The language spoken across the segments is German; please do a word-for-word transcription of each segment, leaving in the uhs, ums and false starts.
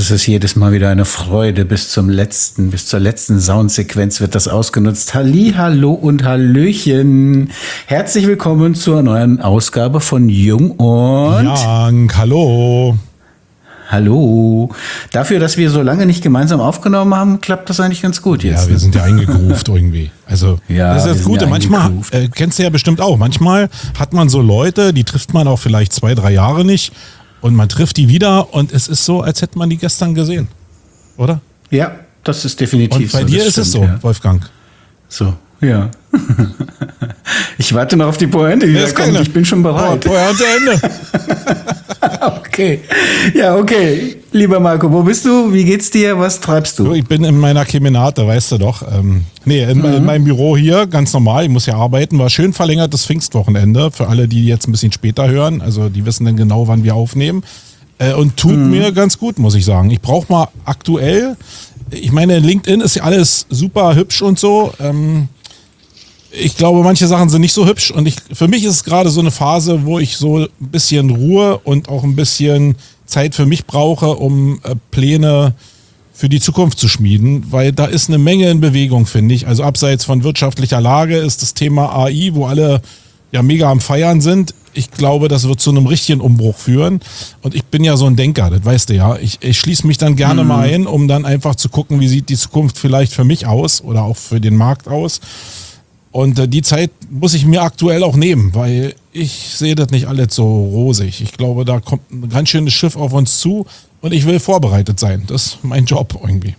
es ist jedes Mal wieder eine Freude. Bis zum letzten, bis zur letzten Soundsequenz wird das ausgenutzt. Halli, hallo und Hallöchen. Herzlich willkommen zur neuen Ausgabe von Jung und Young. Hallo. Hallo. Dafür, dass wir so lange nicht gemeinsam aufgenommen haben, klappt das eigentlich ganz gut jetzt. Ja, wir sind ja eingegroovt irgendwie. Also ja, das ist das Gute. Ja, manchmal, äh, kennst du ja bestimmt auch, manchmal hat man so Leute, die trifft man auch vielleicht zwei, drei Jahre nicht und man trifft die wieder und es ist so, als hätte man die gestern gesehen. Oder? Ja, das ist definitiv so. Und bei so, dir ist stimmt, es so, ja. Wolfgang. So, ja. Ich warte noch auf die Pointe, die da kommt. Ich bin schon bereit. Oh, Pointe Ende. Okay. Ja, okay. Lieber Marco, wo bist du? Wie geht's dir? Was treibst du? Ich bin in meiner Kemenate, weißt du doch. Ähm, nee, in, mhm. in meinem Büro hier, ganz normal. Ich muss ja arbeiten. War schön verlängertes Pfingstwochenende. Für alle, die jetzt ein bisschen später hören. Also die wissen dann genau, wann wir aufnehmen. Äh, und tut mhm. mir ganz gut, muss ich sagen. Ich brauche mal aktuell, ich meine, LinkedIn ist ja alles super hübsch und so. Ähm, Ich glaube, manche Sachen sind nicht so hübsch und ich, für mich ist es gerade so eine Phase, wo ich so ein bisschen Ruhe und auch ein bisschen Zeit für mich brauche, um äh, Pläne für die Zukunft zu schmieden, weil da ist eine Menge in Bewegung, finde ich. Also abseits von wirtschaftlicher Lage ist das Thema A I, wo alle ja mega am Feiern sind. Ich glaube, das wird zu einem richtigen Umbruch führen und ich bin ja so ein Denker, das weißt du ja. Ich, ich schließe mich dann gerne mhm. mal ein, um dann einfach zu gucken, wie sieht die Zukunft vielleicht für mich aus oder auch für den Markt aus. Und äh, die Zeit muss ich mir aktuell auch nehmen, weil ich sehe das nicht alles so rosig. Ich glaube, da kommt ein ganz schönes Schiff auf uns zu und ich will vorbereitet sein. Das ist mein Job irgendwie.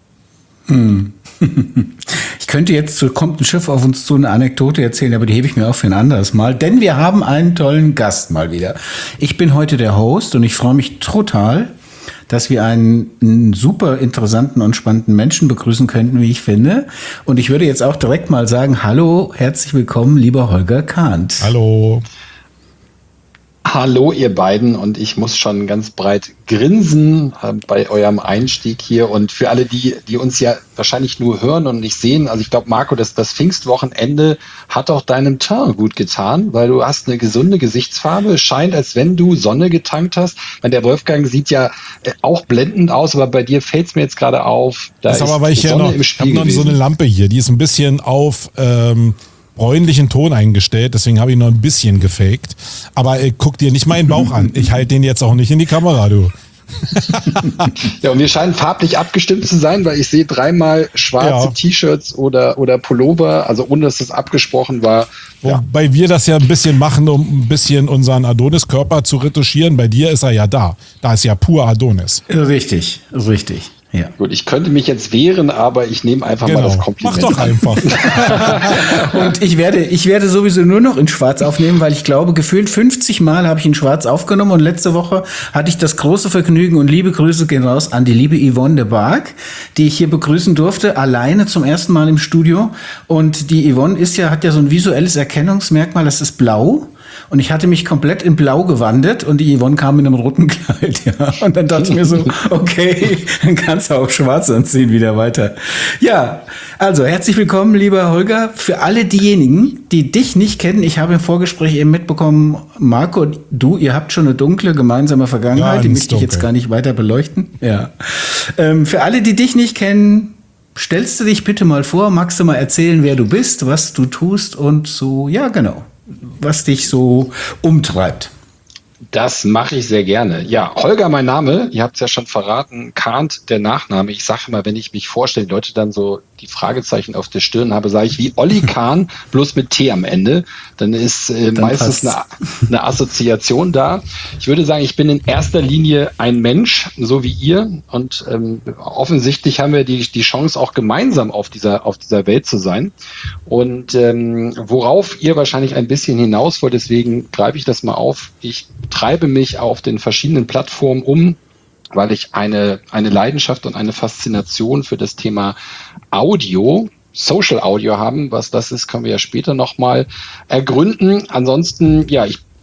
Hm. Ich könnte jetzt zu kommt ein Schiff auf uns zu eine Anekdote erzählen, aber die hebe ich mir auch für ein anderes Mal, denn wir haben einen tollen Gast mal wieder. Ich bin heute der Host und ich freue mich total, dass wir einen, einen super interessanten und spannenden Menschen begrüßen könnten, wie ich finde. Und ich würde jetzt auch direkt mal sagen, hallo, herzlich willkommen, lieber Holger Kahnt. Hallo. Hallo ihr beiden und ich muss schon ganz breit grinsen äh, bei eurem Einstieg hier und für alle, die die uns ja wahrscheinlich nur hören und nicht sehen, also ich glaube Marco, dass das Pfingstwochenende hat auch deinem Teint gut getan, weil du hast eine gesunde Gesichtsfarbe, es scheint, als wenn du Sonne getankt hast. Meine, der Wolfgang sieht ja äh, auch blendend aus, aber bei dir fällt es mir jetzt gerade auf, da das ist aber, weil ich Sonne ja noch, im Spiel ich habe noch so eine Lampe hier, die ist ein bisschen auf ähm, bräunlichen Ton eingestellt, deswegen habe ich noch ein bisschen gefaked. Aber äh, guck dir nicht meinen Bauch an. Ich halte den jetzt auch nicht in die Kamera, du. Ja, und wir scheinen farblich abgestimmt zu sein, weil ich sehe dreimal schwarze ja. T-Shirts oder, oder Pullover, also ohne dass das abgesprochen war. Ja. Wobei wir das ja ein bisschen machen, um ein bisschen unseren Adonis-Körper zu retuschieren. Bei dir ist er ja da. Da ist ja pur Adonis. Richtig, richtig. Ja. Gut, ich könnte mich jetzt wehren, aber ich nehme einfach genau. mal das Kompliment. Mach doch einfach. Und ich werde, ich werde sowieso nur noch in Schwarz aufnehmen, weil ich glaube, gefühlt fünfzig Mal habe ich in Schwarz aufgenommen und letzte Woche hatte ich das große Vergnügen und liebe Grüße gehen raus an die liebe Yvonne de Barg, die ich hier begrüßen durfte, alleine zum ersten Mal im Studio. Und die Yvonne ist ja, hat ja so ein visuelles Erkennungsmerkmal, das ist blau. Und ich hatte mich komplett in Blau gewandelt und die Yvonne kam in einem roten Kleid, ja. Und dann dachte ich mir so, okay, dann kannst du auch schwarz anziehen, wieder weiter. Ja, also herzlich willkommen, lieber Holger. Für alle diejenigen, die dich nicht kennen, ich habe im Vorgespräch eben mitbekommen, Marco, du, ihr habt schon eine dunkle gemeinsame Vergangenheit, ja, die möchte ich jetzt gar nicht weiter beleuchten. Ja. Ähm, für alle, die dich nicht kennen, stellst du dich bitte mal vor, magst du mal erzählen, wer du bist, was du tust und so, ja, genau. Was dich so umtreibt. Das mache ich sehr gerne. Ja, Holger mein Name, ihr habt es ja schon verraten, Kahnt der Nachname. Ich sage immer, wenn ich mich vorstelle, die Leute dann so die Fragezeichen auf der Stirn habe, sage ich wie Olli Kahn, bloß mit T am Ende. Dann ist äh, dann meistens eine, eine Assoziation da. Ich würde sagen, ich bin in erster Linie ein Mensch, so wie ihr. Und ähm, offensichtlich haben wir die, die Chance, auch gemeinsam auf dieser, auf dieser Welt zu sein. Und ähm, worauf ihr wahrscheinlich ein bisschen hinaus wollt, deswegen greife ich das mal auf. Ich treibe mich auf den verschiedenen Plattformen um, weil ich eine, eine Leidenschaft und eine Faszination für das Thema Audio, Social Audio haben. Was das ist, können wir ja später nochmal ergründen. Ansonsten, ja, ich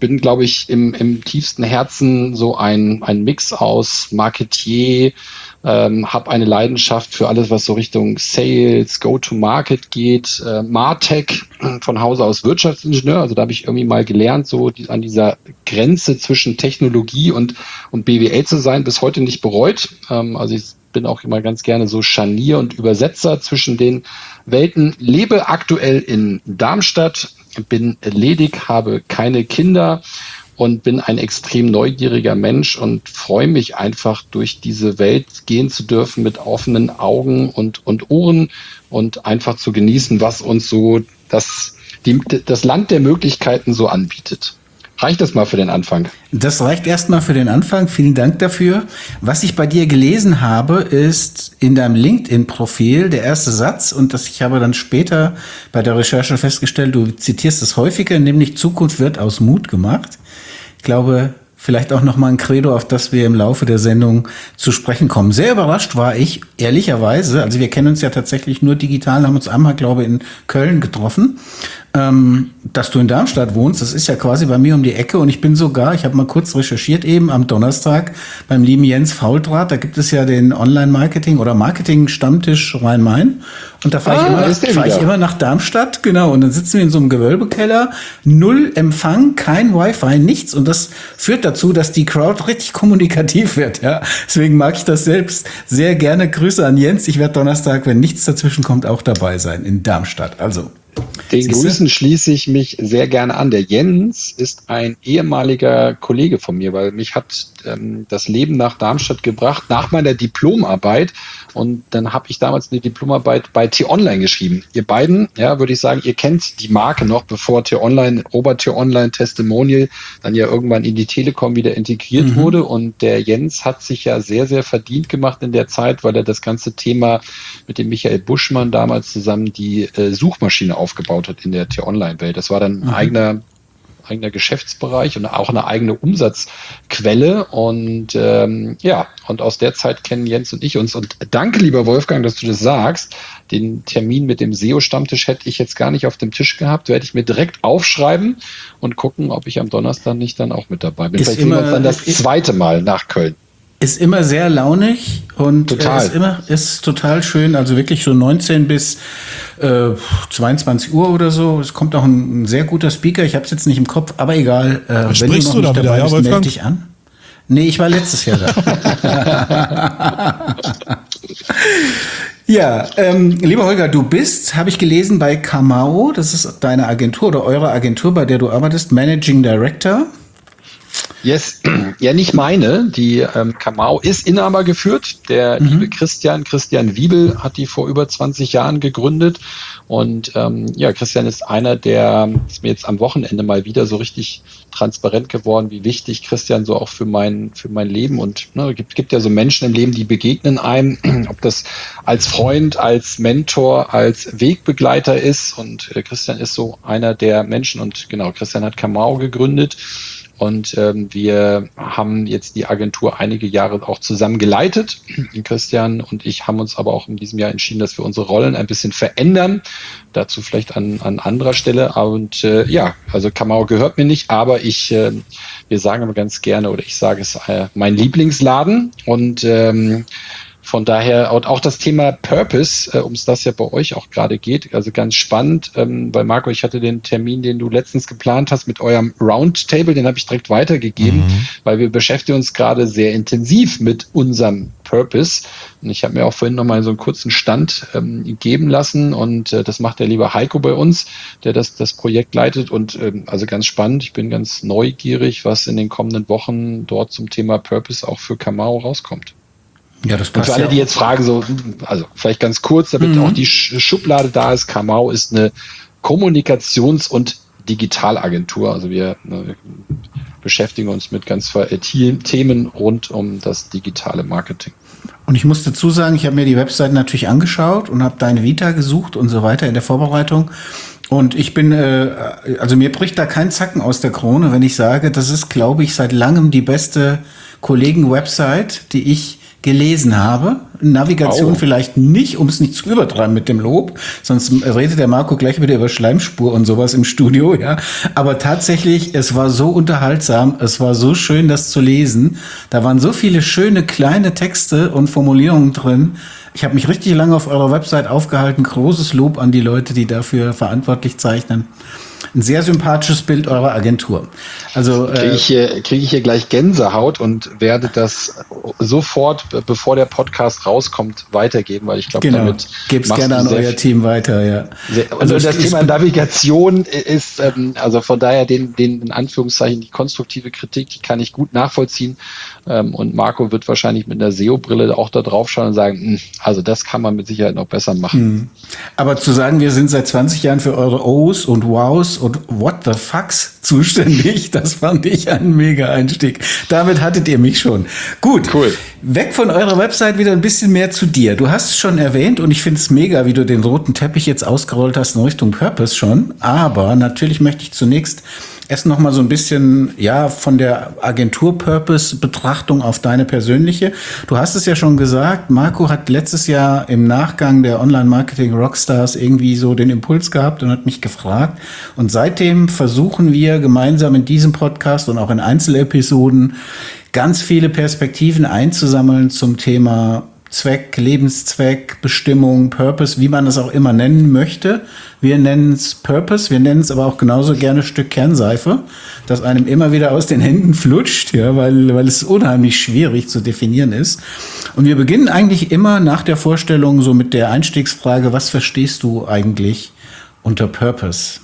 bin, glaube ich, im, im tiefsten Herzen so ein, ein Mix aus Marketier, ähm, habe eine Leidenschaft für alles, was so Richtung Sales, Go-to-Market geht, äh, Martech, von Hause aus Wirtschaftsingenieur, also da habe ich irgendwie mal gelernt, so die, an dieser Grenze zwischen Technologie und, und B W L zu sein, bis heute nicht bereut. Ähm, also ich bin auch immer ganz gerne so Scharnier und Übersetzer zwischen den Welten, lebe aktuell in Darmstadt, bin ledig, habe keine Kinder und bin ein extrem neugieriger Mensch und freue mich einfach, durch diese Welt gehen zu dürfen mit offenen Augen und, und Ohren und einfach zu genießen, was uns so das, die, das Land der Möglichkeiten so anbietet. Reicht das mal für den Anfang? Das reicht erstmal für den Anfang. Vielen Dank dafür. Was ich bei dir gelesen habe, ist in deinem LinkedIn-Profil der erste Satz, und das ich habe dann später bei der Recherche festgestellt, du zitierst es häufiger, nämlich Zukunft wird aus Mut gemacht. Ich glaube, vielleicht auch noch mal ein Credo, auf das wir im Laufe der Sendung zu sprechen kommen. Sehr überrascht war ich, ehrlicherweise, also wir kennen uns ja tatsächlich nur digital, haben uns einmal, glaube ich, in Köln getroffen, ähm, dass du in Darmstadt wohnst. Das ist ja quasi bei mir um die Ecke, und ich bin sogar, ich habe mal kurz recherchiert eben am Donnerstag beim lieben Jens Faultrat, da gibt es ja den Online-Marketing oder Marketing-Stammtisch Rhein-Main, und da fahre ah, ich, immer, fahr ich immer nach Darmstadt, genau, und dann sitzen wir in so einem Gewölbekeller, null Empfang, kein Wi-Fi, nichts, und das führt dazu, dass die Crowd richtig kommunikativ wird, ja. Deswegen mag ich das selbst sehr gerne. Grüße an Jens, ich werde Donnerstag, wenn nichts dazwischen kommt, auch dabei sein in Darmstadt, also. Den Grüßen schließe ich mich sehr gerne an. Der Jens ist ein ehemaliger Kollege von mir, weil mich hat ähm, das Leben nach Darmstadt gebracht, nach meiner Diplomarbeit. Und dann habe ich damals eine Diplomarbeit bei T-Online geschrieben. Ihr beiden, ja, würde ich sagen, ihr kennt die Marke noch, bevor T-Online, Robert T-Online Testimonial dann ja irgendwann in die Telekom wieder integriert mhm. wurde. Und der Jens hat sich ja sehr, sehr verdient gemacht in der Zeit, weil er das ganze Thema mit dem Michael Buschmann damals zusammen die äh, Suchmaschine aufgebaut hat in der T-Online-Welt. Das war dann ein mhm. eigener eigener Geschäftsbereich und auch eine eigene Umsatzquelle, und ähm, ja, und aus der Zeit kennen Jens und ich uns, und danke, lieber Wolfgang, dass du das sagst. Den Termin mit dem S E O-Stammtisch hätte ich jetzt gar nicht auf dem Tisch gehabt, werde ich mir direkt aufschreiben und gucken, ob ich am Donnerstag nicht dann auch mit dabei bin. Ist Vielleicht sehen wir uns dann das zweite Mal nach Köln. Ist immer sehr launig und total. ist immer ist total schön, also wirklich so neunzehn bis äh, zweiundzwanzig Uhr oder so. Es kommt auch ein, ein sehr guter Speaker, ich habe es jetzt nicht im Kopf, aber egal. Äh, wenn Sprichst du noch du nicht da dabei wieder, bist, ja, melde dich an. Nee, ich war letztes Jahr da. Ja, ähm, lieber Holger, du bist, habe ich gelesen, bei Kamau, das ist deine Agentur oder eure Agentur, bei der du arbeitest, Managing Director. Yes, ja, nicht meine. Die ähm, Kamau ist Inhaber geführt. Der mhm. liebe Christian, Christian Wiebel hat die vor über zwanzig Jahren gegründet. Und ähm, ja, Christian ist einer, der ist mir jetzt am Wochenende mal wieder so richtig transparent geworden, wie wichtig Christian so auch für mein für mein Leben, und ne, gibt gibt ja so Menschen im Leben, die begegnen einem, ob das als Freund, als Mentor, als Wegbegleiter ist. Und äh, Christian ist so einer der Menschen, und genau, Christian hat Kamau gegründet. Und ähm, wir haben jetzt die Agentur einige Jahre auch zusammen geleitet. Christian und ich haben uns aber auch in diesem Jahr entschieden, dass wir unsere Rollen ein bisschen verändern. Dazu vielleicht an, an anderer Stelle. Und äh, ja, also Kamau gehört mir nicht, aber ich, äh, wir sagen immer ganz gerne, oder ich sage es, äh, mein Lieblingsladen. Und ähm, von daher auch das Thema Purpose, äh, um es das ja bei euch auch gerade geht, also ganz spannend, ähm, weil Marco, ich hatte den Termin, den du letztens geplant hast mit eurem Roundtable, den habe ich direkt weitergegeben, mhm. weil wir beschäftigen uns gerade sehr intensiv mit unserem Purpose. Und ich habe mir auch vorhin nochmal so einen kurzen Stand ähm, geben lassen, und äh, das macht der liebe Heiko bei uns, der das, das Projekt leitet, und ähm, also ganz spannend. Ich bin ganz neugierig, was in den kommenden Wochen dort zum Thema Purpose auch für Kamau rauskommt. Ja, das und passt für alle, ja die jetzt fragen, so, also vielleicht ganz kurz, damit mhm. auch die Schublade da ist, Kamau ist eine Kommunikations- und Digitalagentur. Also wir ne, beschäftigen uns mit ganz vielen Themen rund um das digitale Marketing. Und ich muss dazu sagen, ich habe mir die Website natürlich angeschaut und habe deine Vita gesucht und so weiter in der Vorbereitung. Und ich bin, äh, also mir bricht da kein Zacken aus der Krone, wenn ich sage, das ist, glaube ich, seit langem die beste Kollegen-Website, die ich gelesen habe. Navigation Oh. vielleicht nicht, um es nicht zu übertreiben mit dem Lob, sonst redet der Marco gleich wieder über Schleimspur und sowas im Studio, ja. Aber tatsächlich, es war so unterhaltsam, es war so schön, das zu lesen. Da waren so viele schöne kleine Texte und Formulierungen drin. Ich habe mich richtig lange auf eurer Website aufgehalten. Großes Lob an die Leute, die dafür verantwortlich zeichnen. Ein sehr sympathisches Bild eurer Agentur. Also Kriege ich, hier- krieg ich hier gleich Gänsehaut und werde das sofort, be- bevor der Podcast rauskommt, weitergeben, weil ich glaube, genau, damit geb's machst gerne du an sehr euer viel- Team weiter, ja. Sehr, Also also das ich- Thema Navigation ist, ähm, also von daher den, den in Anführungszeichen die konstruktive Kritik, die kann ich gut nachvollziehen. Ähm, und Marco wird wahrscheinlich mit einer S E O-Brille auch da drauf schauen und sagen, "Hm, also das kann man mit Sicherheit noch besser machen. Aber zu sagen, wir sind seit zwanzig Jahren für eure O's und Wows und What the Fucks zuständig, das fand ich ein mega Einstieg. Damit hattet ihr mich schon. Gut, Cool. Weg von eurer Website wieder ein bisschen mehr zu dir. Du hast es schon erwähnt und ich finde es mega, wie du den roten Teppich jetzt ausgerollt hast in Richtung Purpose schon. Aber natürlich möchte ich zunächst erst noch mal so ein bisschen, ja, von der Agentur-Purpose-Betrachtung auf deine persönliche. Du hast es ja schon gesagt, Marco hat letztes Jahr im Nachgang der Online-Marketing-Rockstars irgendwie so den Impuls gehabt und hat mich gefragt. Und seitdem versuchen wir gemeinsam in diesem Podcast und auch in Einzelepisoden ganz viele Perspektiven einzusammeln zum Thema Zweck, Lebenszweck, Bestimmung, Purpose, wie man es auch immer nennen möchte. Wir nennen es Purpose, wir nennen es aber auch genauso gerne Stück Kernseife, das einem immer wieder aus den Händen flutscht, ja, weil, weil es unheimlich schwierig zu definieren ist. Und wir beginnen eigentlich immer nach der Vorstellung so mit der Einstiegsfrage, was verstehst du eigentlich unter Purpose?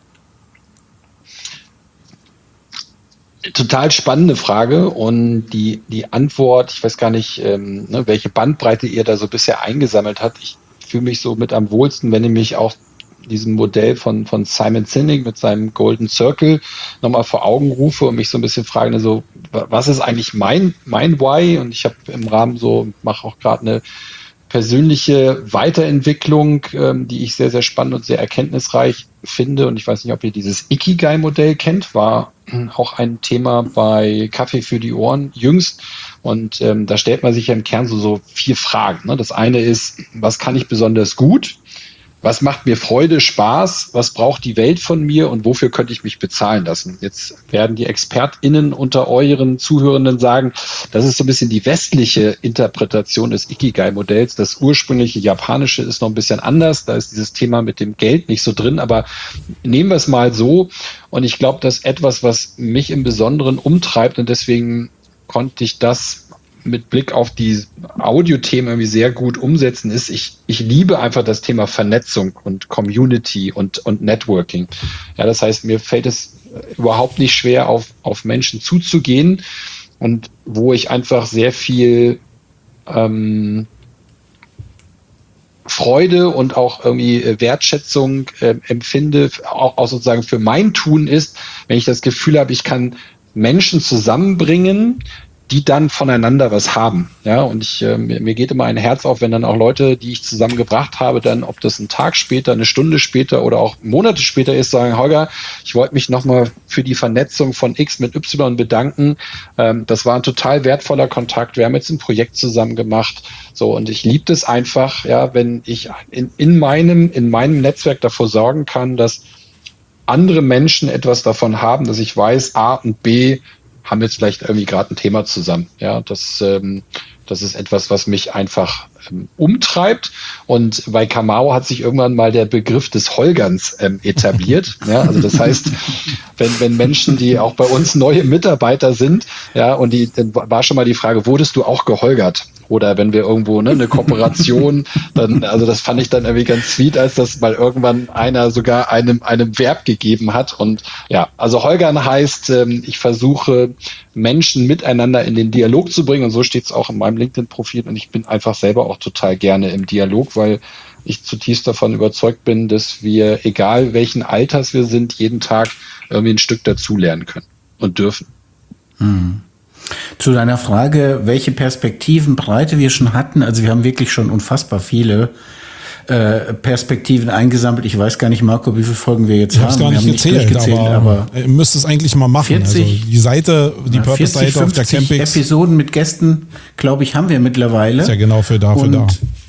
Total spannende Frage und die, die Antwort, ich weiß gar nicht, ähm, ne, welche Bandbreite ihr da so bisher eingesammelt habt. Ich fühle mich so mit am wohlsten, wenn ich mich auch diesem Modell von, von Simon Sinek mit seinem Golden Circle nochmal vor Augen rufe und mich so ein bisschen frage, so, was ist eigentlich mein, mein Why? Und ich habe im Rahmen so, mache auch gerade eine persönliche Weiterentwicklung, ähm, die ich sehr, sehr spannend und sehr erkenntnisreich finde. Und ich weiß nicht, ob ihr dieses Ikigai-Modell kennt, war auch ein Thema bei Kaffee für die Ohren jüngst. Und ähm, da stellt man sich ja im Kern so, so vier Fragen. Ne? Das eine ist, was kann ich besonders gut? Was macht mir Freude, Spaß? Was braucht die Welt von mir und wofür könnte ich mich bezahlen lassen? Jetzt werden die ExpertInnen unter euren Zuhörenden sagen, das ist so ein bisschen die westliche Interpretation des Ikigai-Modells. Das ursprüngliche japanische ist noch ein bisschen anders. Da ist dieses Thema mit dem Geld nicht so drin. Aber nehmen wir es mal so. Und ich glaube, das ist etwas, was mich im Besonderen umtreibt. Und deswegen konnte ich das mit Blick auf die Audiothemen irgendwie sehr gut umsetzen, ist, ich, ich liebe einfach das Thema Vernetzung und Community und, und Networking. Ja, das heißt, mir fällt es überhaupt nicht schwer, auf, auf Menschen zuzugehen und wo ich einfach sehr viel ähm, Freude und auch irgendwie Wertschätzung äh, empfinde, auch, auch sozusagen für mein Tun ist, wenn ich das Gefühl habe, ich kann Menschen zusammenbringen, die dann voneinander was haben. Ja, und ich, äh, mir, mir geht immer ein Herz auf, wenn dann auch Leute, die ich zusammengebracht habe, dann, ob das ein Tag später, eine Stunde später oder auch Monate später ist, sagen, Holger, ich wollte mich nochmal für die Vernetzung von X mit Y bedanken. Ähm, das war ein total wertvoller Kontakt. Wir haben jetzt ein Projekt zusammen gemacht. So, und ich liebe das einfach, ja, wenn ich in, in meinem, in meinem Netzwerk dafür sorgen kann, dass andere Menschen etwas davon haben, dass ich weiß, A und B haben jetzt vielleicht irgendwie gerade ein Thema zusammen. Ja, das, ähm, das ist etwas, was mich einfach ähm, umtreibt. Und bei Kamau hat sich irgendwann mal der Begriff des Holgerns ähm, etabliert. Ja, also das heißt, wenn, wenn Menschen, die auch bei uns neue Mitarbeiter sind, ja, und die, dann war schon mal die Frage, wurdest du auch geholgert? Oder wenn wir irgendwo ne, eine Kooperation, dann, also das fand ich dann irgendwie ganz sweet, als das mal irgendwann einer sogar einem, einem Verb gegeben hat. Und ja, also Holgern heißt, ähm, ich versuche Menschen miteinander in den Dialog zu bringen. Und so steht es auch in meinem LinkedIn-Profil. Und ich bin einfach selber auch total gerne im Dialog, weil ich zutiefst davon überzeugt bin, dass wir, egal welchen Alters wir sind, jeden Tag irgendwie ein Stück dazulernen können und dürfen. Hm. Zu deiner Frage, welche Perspektivenbreite wir schon hatten, also wir haben wirklich schon unfassbar viele äh, Perspektiven eingesammelt. Ich weiß gar nicht, Marco, wie viele Folgen wir jetzt ich haben. Ich habe es gar nicht wir gezählt, gezählt, aber, aber ihr müsst es eigentlich mal machen. vierzig, also die Seite, die ja, Purpose-Seite auf der Campix. Episoden mit Gästen, glaube ich, haben wir mittlerweile. Ist ja genau für dafür und da.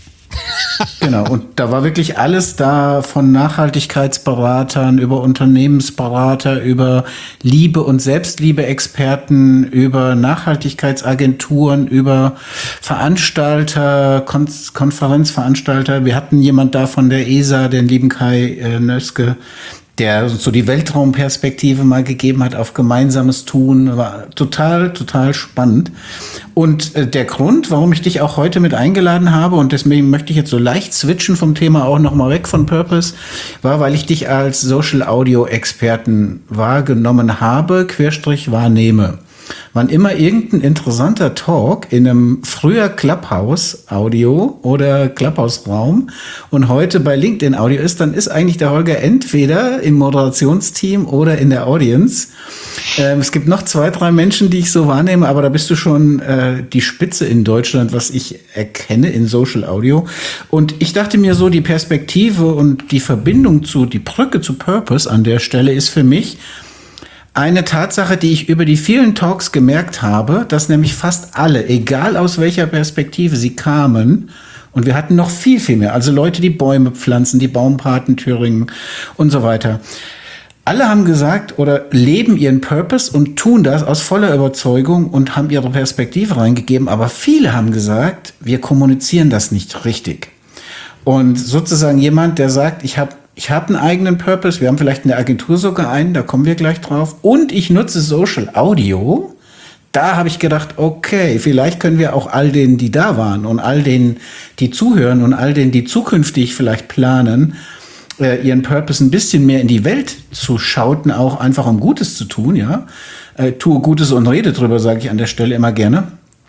Genau, und da war wirklich alles da, von Nachhaltigkeitsberatern über Unternehmensberater, über Liebe- und Selbstliebe-Experten, über Nachhaltigkeitsagenturen, über Veranstalter, Kon- Konferenzveranstalter. Wir hatten jemand da von der E S A, den lieben Kai äh, Nöske, der so die Weltraumperspektive mal gegeben hat auf gemeinsames Tun. War total, total spannend. Und äh, der Grund, warum ich dich auch heute mit eingeladen habe, und deswegen möchte ich jetzt so leicht switchen vom Thema auch nochmal weg von Purpose, war, weil ich dich als Social-Audio-Experten wahrgenommen habe, Querstrich wahrnehme. Wann immer irgendein interessanter Talk in einem früher Clubhouse-Audio oder Clubhouse-Raum und heute bei LinkedIn-Audio ist, dann ist eigentlich der Holger entweder im Moderationsteam oder in der Audience. Ähm, es gibt noch zwei, drei Menschen, die ich so wahrnehme, aber da bist du schon äh, die Spitze in Deutschland, was ich erkenne in Social Audio. Und ich dachte mir so, die Perspektive und die Verbindung zu, die Brücke zu Purpose an der Stelle ist für mich eine Tatsache, die ich über die vielen Talks gemerkt habe, dass nämlich fast alle, egal aus welcher Perspektive sie kamen, und wir hatten noch viel, viel mehr, also Leute, die Bäume pflanzen, die Baumpaten Thüringen und so weiter. Alle haben gesagt oder leben ihren Purpose und tun das aus voller Überzeugung und haben ihre Perspektive reingegeben, aber viele haben gesagt, wir kommunizieren das nicht richtig. Und sozusagen jemand, der sagt, ich habe Ich habe einen eigenen Purpose, wir haben vielleicht in der Agentur sogar einen, da kommen wir gleich drauf. Und ich nutze Social Audio. Da habe ich gedacht, okay, vielleicht können wir auch all denen, die da waren und all denen, die zuhören und all denen, die zukünftig vielleicht planen, äh, ihren Purpose ein bisschen mehr in die Welt zu schauten, auch einfach um Gutes zu tun, ja. Äh, tue Gutes und rede drüber, sage ich an der Stelle immer gerne.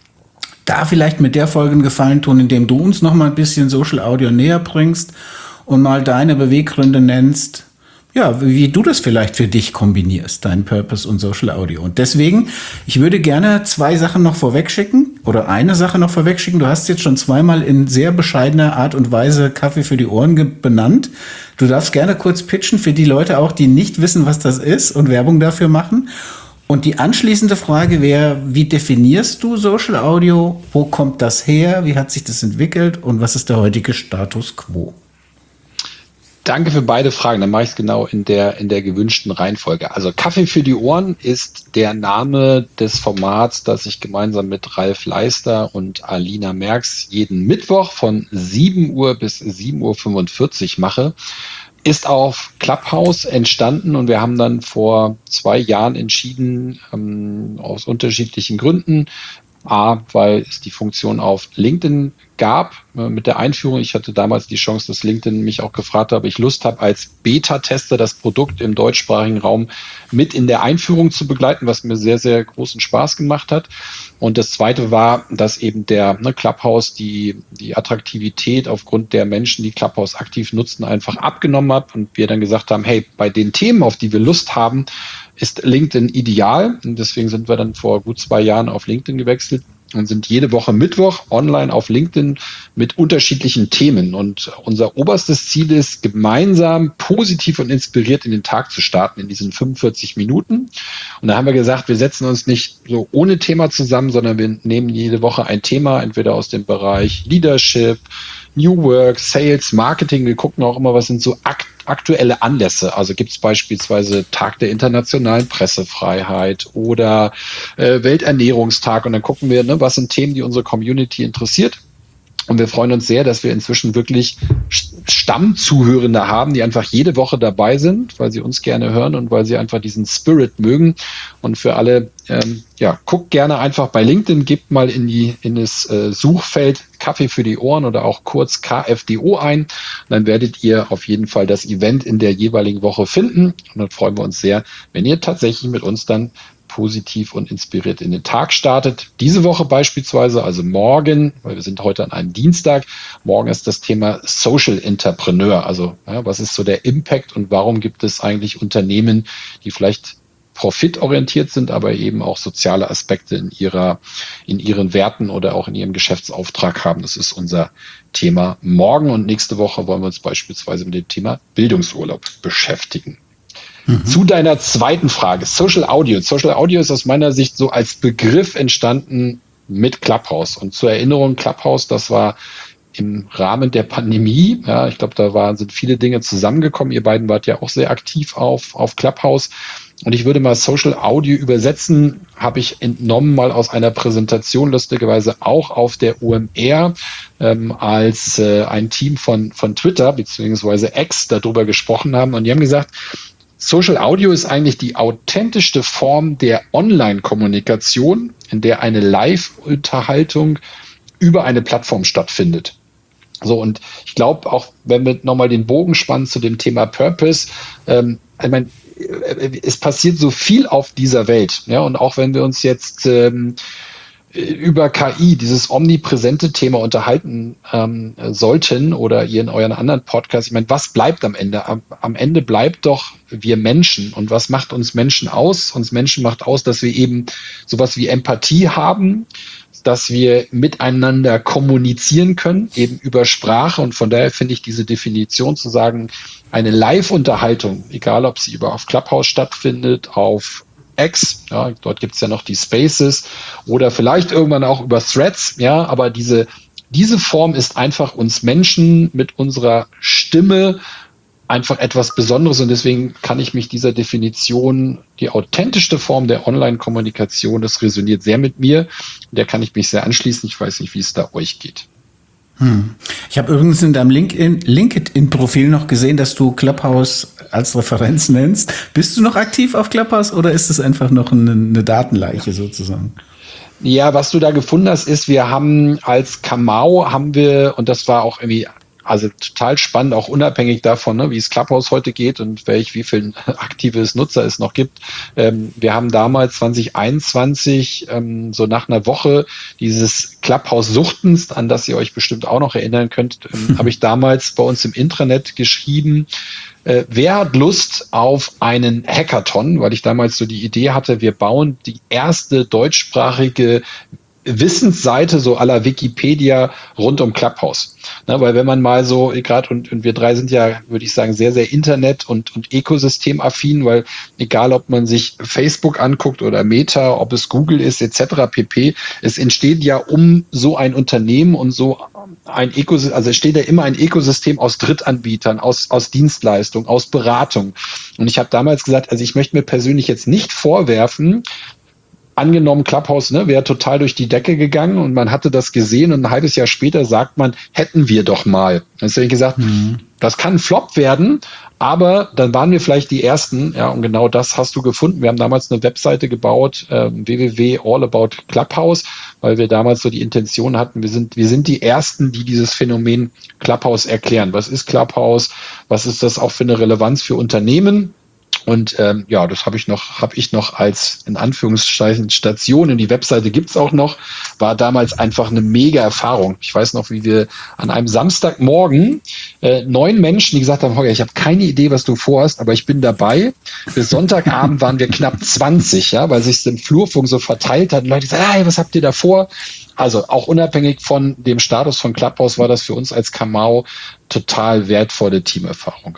Da vielleicht mit der Folge einen Gefallen tun, indem du uns noch mal ein bisschen Social Audio näher bringst und mal deine Beweggründe nennst, ja, wie du das vielleicht für dich kombinierst, deinen Purpose und Social Audio. Und deswegen, ich würde gerne zwei Sachen noch vorwegschicken oder eine Sache noch vorwegschicken. Du hast jetzt schon zweimal in sehr bescheidener Art und Weise Kaffee für die Ohren ge- benannt. Du darfst gerne kurz pitchen für die Leute auch, die nicht wissen, was das ist und Werbung dafür machen. Und die anschließende Frage wäre, wie definierst du Social Audio? Wo kommt das her? Wie hat sich das entwickelt? Und was ist der heutige Status quo? Danke für beide Fragen. Dann mache ich es genau in der, in der gewünschten Reihenfolge. Also Kaffee für die Ohren ist der Name des Formats, das ich gemeinsam mit Ralf Leister und Alina Merx jeden Mittwoch von sieben Uhr bis sieben Uhr fünfundvierzig mache. Ist auf Clubhouse entstanden und wir haben dann vor zwei Jahren entschieden, ähm, aus unterschiedlichen Gründen, A, weil es die Funktion auf LinkedIn gab äh, mit der Einführung. Ich hatte damals die Chance, dass LinkedIn mich auch gefragt hat, ob ich Lust habe, als Beta-Tester das Produkt im deutschsprachigen Raum mit in der Einführung zu begleiten, was mir sehr, sehr großen Spaß gemacht hat. Und das Zweite war, dass eben der ne, Clubhouse die, die Attraktivität aufgrund der Menschen, die Clubhouse aktiv nutzen, einfach abgenommen hat und wir dann gesagt haben, hey, bei den Themen, auf die wir Lust haben, ist LinkedIn ideal. Und deswegen sind wir dann vor gut zwei Jahren auf LinkedIn gewechselt und sind jede Woche Mittwoch online auf LinkedIn mit unterschiedlichen Themen. Und unser oberstes Ziel ist, gemeinsam positiv und inspiriert in den Tag zu starten in diesen fünfundvierzig Minuten. Und da haben wir gesagt, wir setzen uns nicht so ohne Thema zusammen, sondern wir nehmen jede Woche ein Thema, entweder aus dem Bereich Leadership, New Work, Sales, Marketing. Wir gucken auch immer, was sind so akt aktuelle Anlässe. Also gibt es beispielsweise Tag der internationalen Pressefreiheit oder äh, Welternährungstag. Und dann gucken wir, ne, was sind Themen, die unsere Community interessiert. Und wir freuen uns sehr, dass wir inzwischen wirklich Stammzuhörende haben, die einfach jede Woche dabei sind, weil sie uns gerne hören und weil sie einfach diesen Spirit mögen. Und für alle, ähm, ja, guckt gerne einfach bei LinkedIn, gebt mal in die in das äh, Suchfeld Kaffee für die Ohren oder auch kurz K F D O ein. Und dann werdet ihr auf jeden Fall das Event in der jeweiligen Woche finden. Und dann freuen wir uns sehr, wenn ihr tatsächlich mit uns dann positiv und inspiriert in den Tag startet. Diese Woche beispielsweise, also morgen, weil wir sind heute an einem Dienstag, morgen ist das Thema Social Entrepreneur. Also ja, was ist so der Impact und warum gibt es eigentlich Unternehmen, die vielleicht profitorientiert sind, aber eben auch soziale Aspekte in ihrer, in ihren Werten oder auch in ihrem Geschäftsauftrag haben. Das ist unser Thema morgen, und nächste Woche wollen wir uns beispielsweise mit dem Thema Bildungsurlaub beschäftigen. Mhm. Zu deiner zweiten Frage, Social Audio. Social Audio ist aus meiner Sicht so als Begriff entstanden mit Clubhouse. Und zur Erinnerung, Clubhouse, das war im Rahmen der Pandemie. Ja, ich glaube, da waren, sind viele Dinge zusammengekommen. Ihr beiden wart ja auch sehr aktiv auf, auf Clubhouse. Und ich würde mal Social Audio übersetzen, habe ich entnommen mal aus einer Präsentation, lustigerweise auch auf der O M R, ähm, als äh, ein Team von, von Twitter beziehungsweise X darüber gesprochen haben. Und die haben gesagt, Social Audio ist eigentlich die authentischste Form der Online-Kommunikation, in der eine Live-Unterhaltung über eine Plattform stattfindet. So, und ich glaube, auch wenn wir nochmal den Bogen spannen zu dem Thema Purpose, ähm, ich meine, es passiert so viel auf dieser Welt. Ja, und auch wenn wir uns jetzt ähm, über K I, dieses omnipräsente Thema unterhalten ähm, sollten oder ihr in euren anderen Podcasts, ich meine, was bleibt am Ende? Am, am Ende bleibt doch wir Menschen. Und was macht uns Menschen aus? Uns Menschen macht aus, dass wir eben sowas wie Empathie haben, dass wir miteinander kommunizieren können, eben über Sprache. Und von daher finde ich diese Definition zu sagen, eine Live-Unterhaltung, egal ob sie über auf Clubhouse stattfindet, auf X, ja, dort gibt es ja noch die Spaces, oder vielleicht irgendwann auch über Threads, ja, aber diese, diese Form ist einfach uns Menschen mit unserer Stimme einfach etwas Besonderes, und deswegen kann ich mich dieser Definition, die authentischste Form der Online-Kommunikation, das resoniert sehr mit mir, der kann ich mich sehr anschließen. Ich weiß nicht, wie es da euch geht. Hm. Ich habe übrigens in deinem LinkedIn, LinkedIn-Profil noch gesehen, dass du Clubhouse als Referenz nennst. Bist du noch aktiv auf Clubhouse oder ist es einfach noch eine, eine Datenleiche sozusagen? Ja, was du da gefunden hast, ist, wir haben als Kamau haben wir, und das war auch irgendwie also total spannend, auch unabhängig davon, ne, wie es Clubhouse heute geht und welch, wie viel aktives Nutzer es noch gibt. Ähm, wir haben damals zwanzig einundzwanzig, ähm, so nach einer Woche dieses Clubhouse-Suchtens, an das ihr euch bestimmt auch noch erinnern könnt, ähm, habe ich damals bei uns im Intranet geschrieben, äh, wer hat Lust auf einen Hackathon, weil ich damals so die Idee hatte, wir bauen die erste deutschsprachige Wissensseite so à la Wikipedia rund um Clubhouse. Na, weil wenn man mal so, gerade und, und wir drei sind ja, würde ich sagen, sehr, sehr Internet- und, und Ökosystemaffin, weil egal, ob man sich Facebook anguckt oder Meta, ob es Google ist, et cetera pp., es entsteht ja um so ein Unternehmen und so ein Ökosystem, also es steht ja immer ein Ökosystem aus Drittanbietern, aus, aus Dienstleistungen, aus Beratung. Und ich habe damals gesagt, also ich möchte mir persönlich jetzt nicht vorwerfen, angenommen, Clubhouse, ne, wäre total durch die Decke gegangen und man hatte das gesehen und ein halbes Jahr später sagt man, hätten wir doch mal. Deswegen habe ich gesagt, mhm. das kann ein Flop werden, aber dann waren wir vielleicht die Ersten, ja, und genau das hast du gefunden. Wir haben damals eine Webseite gebaut, äh, w w w punkt all about clubhouse, weil wir damals so die Intention hatten, wir sind, wir sind die Ersten, die dieses Phänomen Clubhouse erklären. Was ist Clubhouse? Was ist das auch für eine Relevanz für Unternehmen? Und ähm, ja, das habe ich noch, habe ich noch als in Anführungszeichen Station. In die Webseite gibt's auch noch. War damals einfach eine mega Erfahrung. Ich weiß noch, wie wir an einem Samstagmorgen äh, neun Menschen, die gesagt haben, Holger, ich habe keine Idee, was du vorhast, aber ich bin dabei. Bis Sonntagabend waren wir knapp zwanzig, ja, weil sich im Flurfunk so verteilt hat. Und Leute sagen, hey, was habt ihr da vor? Also auch unabhängig von dem Status von Clubhouse war das für uns als Kamau total wertvolle Teamerfahrung.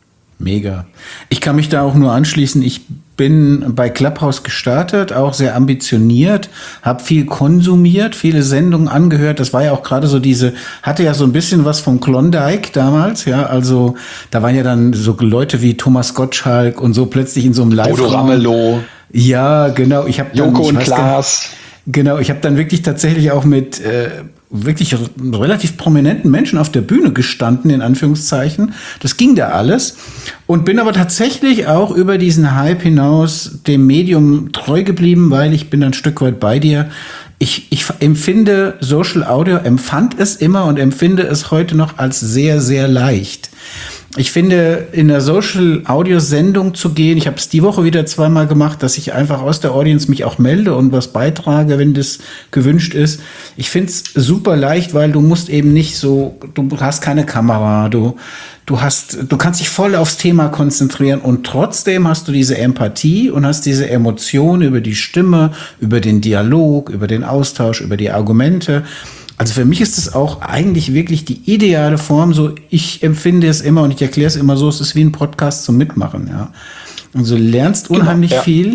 Mega. Ich kann mich da auch nur anschließen. Ich bin bei Clubhouse gestartet, auch sehr ambitioniert, habe viel konsumiert, viele Sendungen angehört. Das war ja auch gerade so diese, hatte ja so ein bisschen was von Klondike damals, ja. Also da waren ja dann so Leute wie Thomas Gottschalk und so plötzlich in so einem Live-Raum. Bodo Ramelow. Ja, genau. Ich habe Joko und Klaas. Genau, ich habe dann wirklich tatsächlich auch mit äh, wirklich relativ prominenten Menschen auf der Bühne gestanden, in Anführungszeichen. Das ging da alles. Und bin aber tatsächlich auch über diesen Hype hinaus dem Medium treu geblieben, weil ich bin ein Stück weit bei dir. Ich, ich empfinde Social Audio, empfand es immer und empfinde es heute noch als sehr, sehr leicht. Ich finde, in der Social-Audio-Sendung zu gehen, ich habe es die Woche wieder zweimal gemacht, dass ich einfach aus der Audience mich auch melde und was beitrage, wenn das gewünscht ist. Ich finde es super leicht, weil du musst eben nicht so, du hast keine Kamera, du, du hast, du kannst dich voll aufs Thema konzentrieren und trotzdem hast du diese Empathie und hast diese Emotion über die Stimme, über den Dialog, über den Austausch, über die Argumente. Also für mich ist es auch eigentlich wirklich die ideale Form. So, ich empfinde es immer und ich erkläre es immer so, es ist wie ein Podcast zum Mitmachen, ja. Und du lernst unheimlich genau, ja. viel.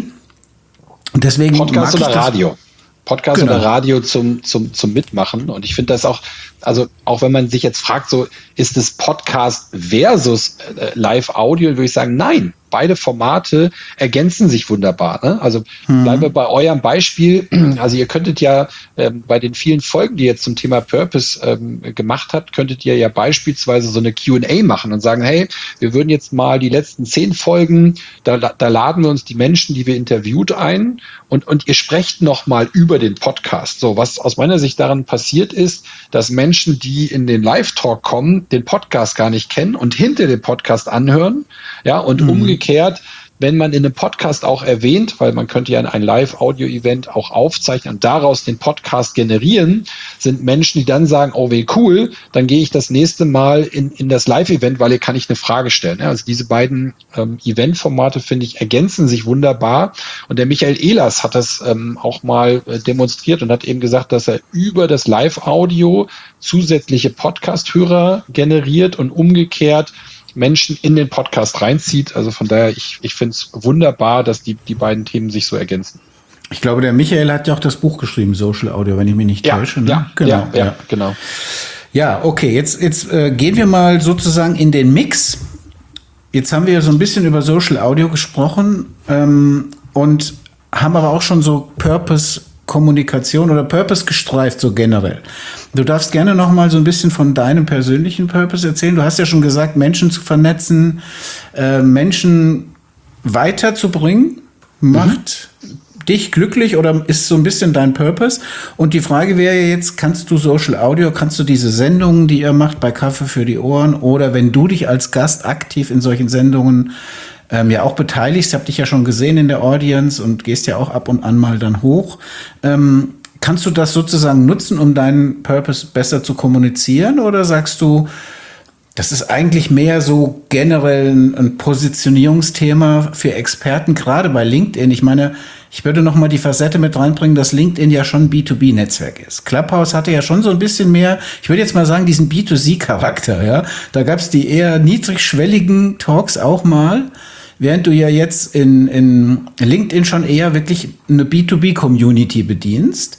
Und deswegen Podcast mag oder ich das. Radio. Podcast genau. oder Radio zum, zum, zum Mitmachen. Und ich finde das auch, also auch wenn man sich jetzt fragt, so ist es Podcast versus äh, Live-Audio, würde ich sagen, nein. Beide Formate ergänzen sich wunderbar. Ne? Also hm. bleiben wir bei eurem Beispiel. Also ihr könntet ja ähm, bei den vielen Folgen, die ihr jetzt zum Thema Purpose ähm, gemacht habt, könntet ihr ja beispielsweise so eine Q und A machen und sagen, hey, wir würden jetzt mal die letzten zehn Folgen, da, da laden wir uns die Menschen, die wir interviewt, ein und, und ihr sprecht nochmal über den Podcast. So, was aus meiner Sicht daran passiert ist, dass Menschen, die in den Live-Talk kommen, den Podcast gar nicht kennen und hinter dem Podcast anhören, ja, und mhm. umgekehrt Umgekehrt, wenn man in einem Podcast auch erwähnt, weil man könnte ja ein Live-Audio-Event auch aufzeichnen und daraus den Podcast generieren, sind Menschen, die dann sagen, oh, wie cool, dann gehe ich das nächste Mal in, in das Live-Event, weil hier kann ich eine Frage stellen. Ja, also diese beiden ähm, Event-Formate, finde ich, ergänzen sich wunderbar. Und der Michael Ehlers hat das ähm, auch mal äh, demonstriert und hat eben gesagt, dass er über das Live-Audio zusätzliche Podcast-Hörer generiert und umgekehrt Menschen in den Podcast reinzieht. Also von daher, ich, ich finde es wunderbar, dass die, die beiden Themen sich so ergänzen. Ich glaube, der Michael hat ja auch das Buch geschrieben, Social Audio, wenn ich mich nicht ja, täusche. Ne? Ja, genau, ja, ja, ja, genau. Ja, okay, jetzt, jetzt äh, gehen wir mal sozusagen in den Mix. Jetzt haben wir so ein bisschen über Social Audio gesprochen ähm, und haben aber auch schon so Purpose Kommunikation oder Purpose gestreift, so generell. Du darfst gerne noch mal so ein bisschen von deinem persönlichen Purpose erzählen. Du hast ja schon gesagt, Menschen zu vernetzen, äh, Menschen weiterzubringen, macht mhm. dich glücklich oder ist so ein bisschen dein Purpose. Und die Frage wäre jetzt, kannst du Social Audio, kannst du diese Sendungen, die ihr macht bei Kaffee für die Ohren oder wenn du dich als Gast aktiv in solchen Sendungen Ähm, ja auch beteiligst, hab dich ja schon gesehen in der Audience und gehst ja auch ab und an mal dann hoch. Ähm, kannst du das sozusagen nutzen, um deinen Purpose besser zu kommunizieren oder sagst du, das ist eigentlich mehr so generell ein, ein Positionierungsthema für Experten, gerade bei LinkedIn? Ich meine, ich würde noch mal die Facette mit reinbringen, dass LinkedIn ja schon B zwei B-Netzwerk ist. Clubhouse hatte ja schon so ein bisschen mehr, ich würde jetzt mal sagen, diesen B zwei C-Charakter. Ja? Da gab es die eher niedrigschwelligen Talks auch mal, während du ja jetzt in, in LinkedIn schon eher wirklich eine B zwei B-Community bedienst.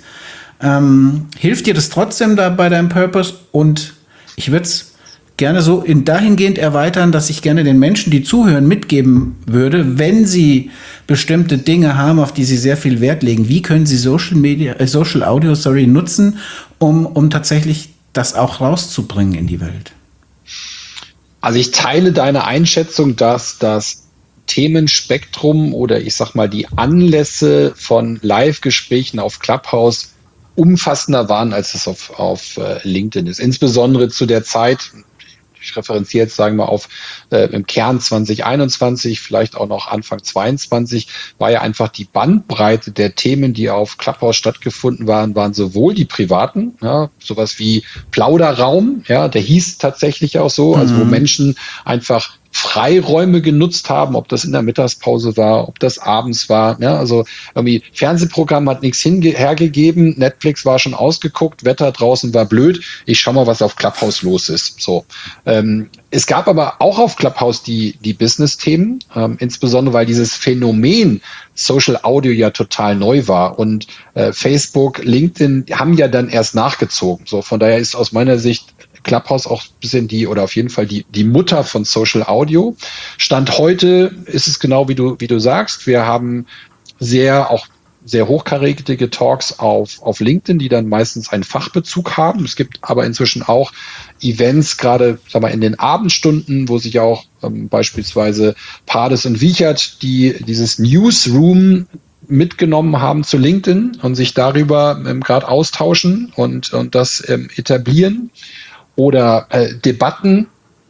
Ähm, hilft dir das trotzdem da bei deinem Purpose? Und ich würde es gerne so in dahingehend erweitern, dass ich gerne den Menschen, die zuhören, mitgeben würde, wenn sie bestimmte Dinge haben, auf die sie sehr viel Wert legen. Wie können sie Social Media, äh, Social Audio, sorry, nutzen, um, um tatsächlich das auch rauszubringen in die Welt? Also ich teile deine Einschätzung, dass das Themenspektrum oder ich sag mal die Anlässe von Live-Gesprächen auf Clubhouse umfassender waren, als es auf, auf äh, LinkedIn ist. Insbesondere zu der Zeit, ich referenziere jetzt, sagen wir, auf äh, im Kern zwanzig einundzwanzig, vielleicht auch noch Anfang zweiundzwanzig, war ja einfach die Bandbreite der Themen, die auf Clubhouse stattgefunden waren, waren sowohl die privaten, ja, sowas wie Plauderraum, ja, der hieß tatsächlich auch so, also wo Menschen einfach Freiräume genutzt haben, ob das in der Mittagspause war, ob das abends war. Ja, also irgendwie Fernsehprogramm hat nichts hinge- hergegeben, Netflix war schon ausgeguckt, Wetter draußen war blöd, ich schau mal, was auf Clubhouse los ist. So, ähm, es gab aber auch auf Clubhouse die, die Business-Themen, ähm, insbesondere weil dieses Phänomen Social Audio ja total neu war und äh, Facebook, LinkedIn haben ja dann erst nachgezogen. So, von daher ist aus meiner Sicht Clubhouse auch ein bisschen die oder auf jeden Fall die, die Mutter von Social Audio. Stand heute ist es genau wie du, wie du sagst. Wir haben sehr, auch sehr hochkarätige Talks auf, auf LinkedIn, die dann meistens einen Fachbezug haben. Es gibt aber inzwischen auch Events, gerade sag mal, in den Abendstunden, wo sich auch ähm, beispielsweise Pades und Wiechert, die dieses Newsroom mitgenommen haben zu LinkedIn und sich darüber ähm, gerade austauschen und, und das ähm, etablieren. Oder äh, Debatten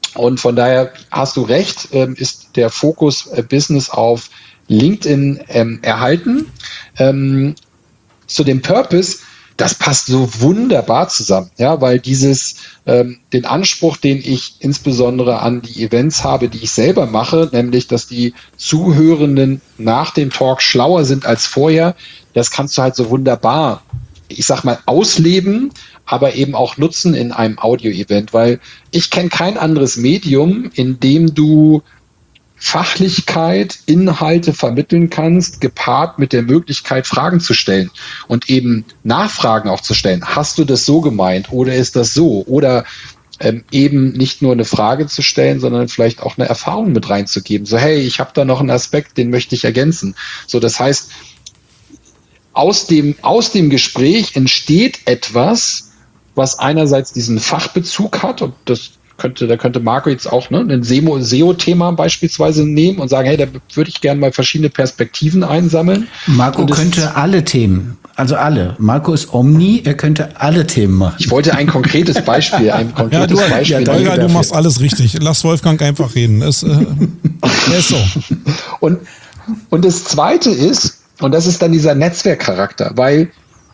Und von daher hast du recht, ähm, ist der Fokus äh, Business auf LinkedIn ähm, erhalten. Ähm, zu dem Purpose, das passt so wunderbar zusammen, ja, weil dieses, ähm, den Anspruch, den ich insbesondere an die Events habe, die ich selber mache, nämlich, dass die Zuhörenden nach dem Talk schlauer sind als vorher, das kannst du halt so wunderbar, ich sag mal, ausleben, aber eben auch nutzen in einem Audio-Event, weil ich kenne kein anderes Medium, in dem du Fachlichkeit, Inhalte vermitteln kannst, gepaart mit der Möglichkeit, Fragen zu stellen und eben Nachfragen auch zu stellen. Hast du das so gemeint oder ist das so? Oder ähm, eben nicht nur eine Frage zu stellen, sondern vielleicht auch eine Erfahrung mit reinzugeben. So, hey, ich habe da noch einen Aspekt, den möchte ich ergänzen. So, das heißt, aus dem, aus dem Gespräch entsteht etwas, was einerseits diesen Fachbezug hat, und das könnte, da könnte Marco jetzt auch ne, ein S E O-Thema beispielsweise nehmen und sagen, hey, da würde ich gerne mal verschiedene Perspektiven einsammeln. Marco könnte alle Themen, also alle. Marco ist Omni, er könnte alle Themen machen. Ich wollte ein konkretes Beispiel, ein konkretes ja, du, Beispiel. Ja, Holger, du machst alles richtig. Lass Wolfgang einfach reden. Es, äh, ist so. Und, und das Zweite ist, und das ist dann dieser Netzwerkcharakter, weil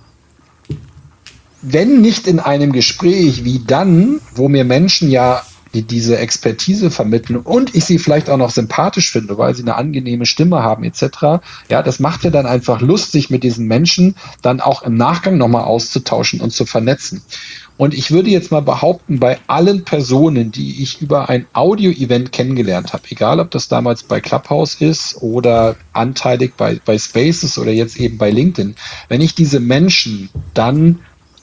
wenn nicht in einem Gespräch wie dann, wo mir Menschen ja die diese Expertise vermitteln und ich sie vielleicht auch noch sympathisch finde, weil sie eine angenehme Stimme haben et cetera, ja, das macht ja dann einfach Lust, sich mit diesen Menschen dann auch im Nachgang nochmal auszutauschen und zu vernetzen. Und ich würde jetzt mal behaupten, bei allen Personen, die ich über ein Audio-Event kennengelernt habe, egal ob das damals bei Clubhouse ist oder anteilig bei, bei Spaces oder jetzt eben bei LinkedIn, wenn ich diese Menschen dann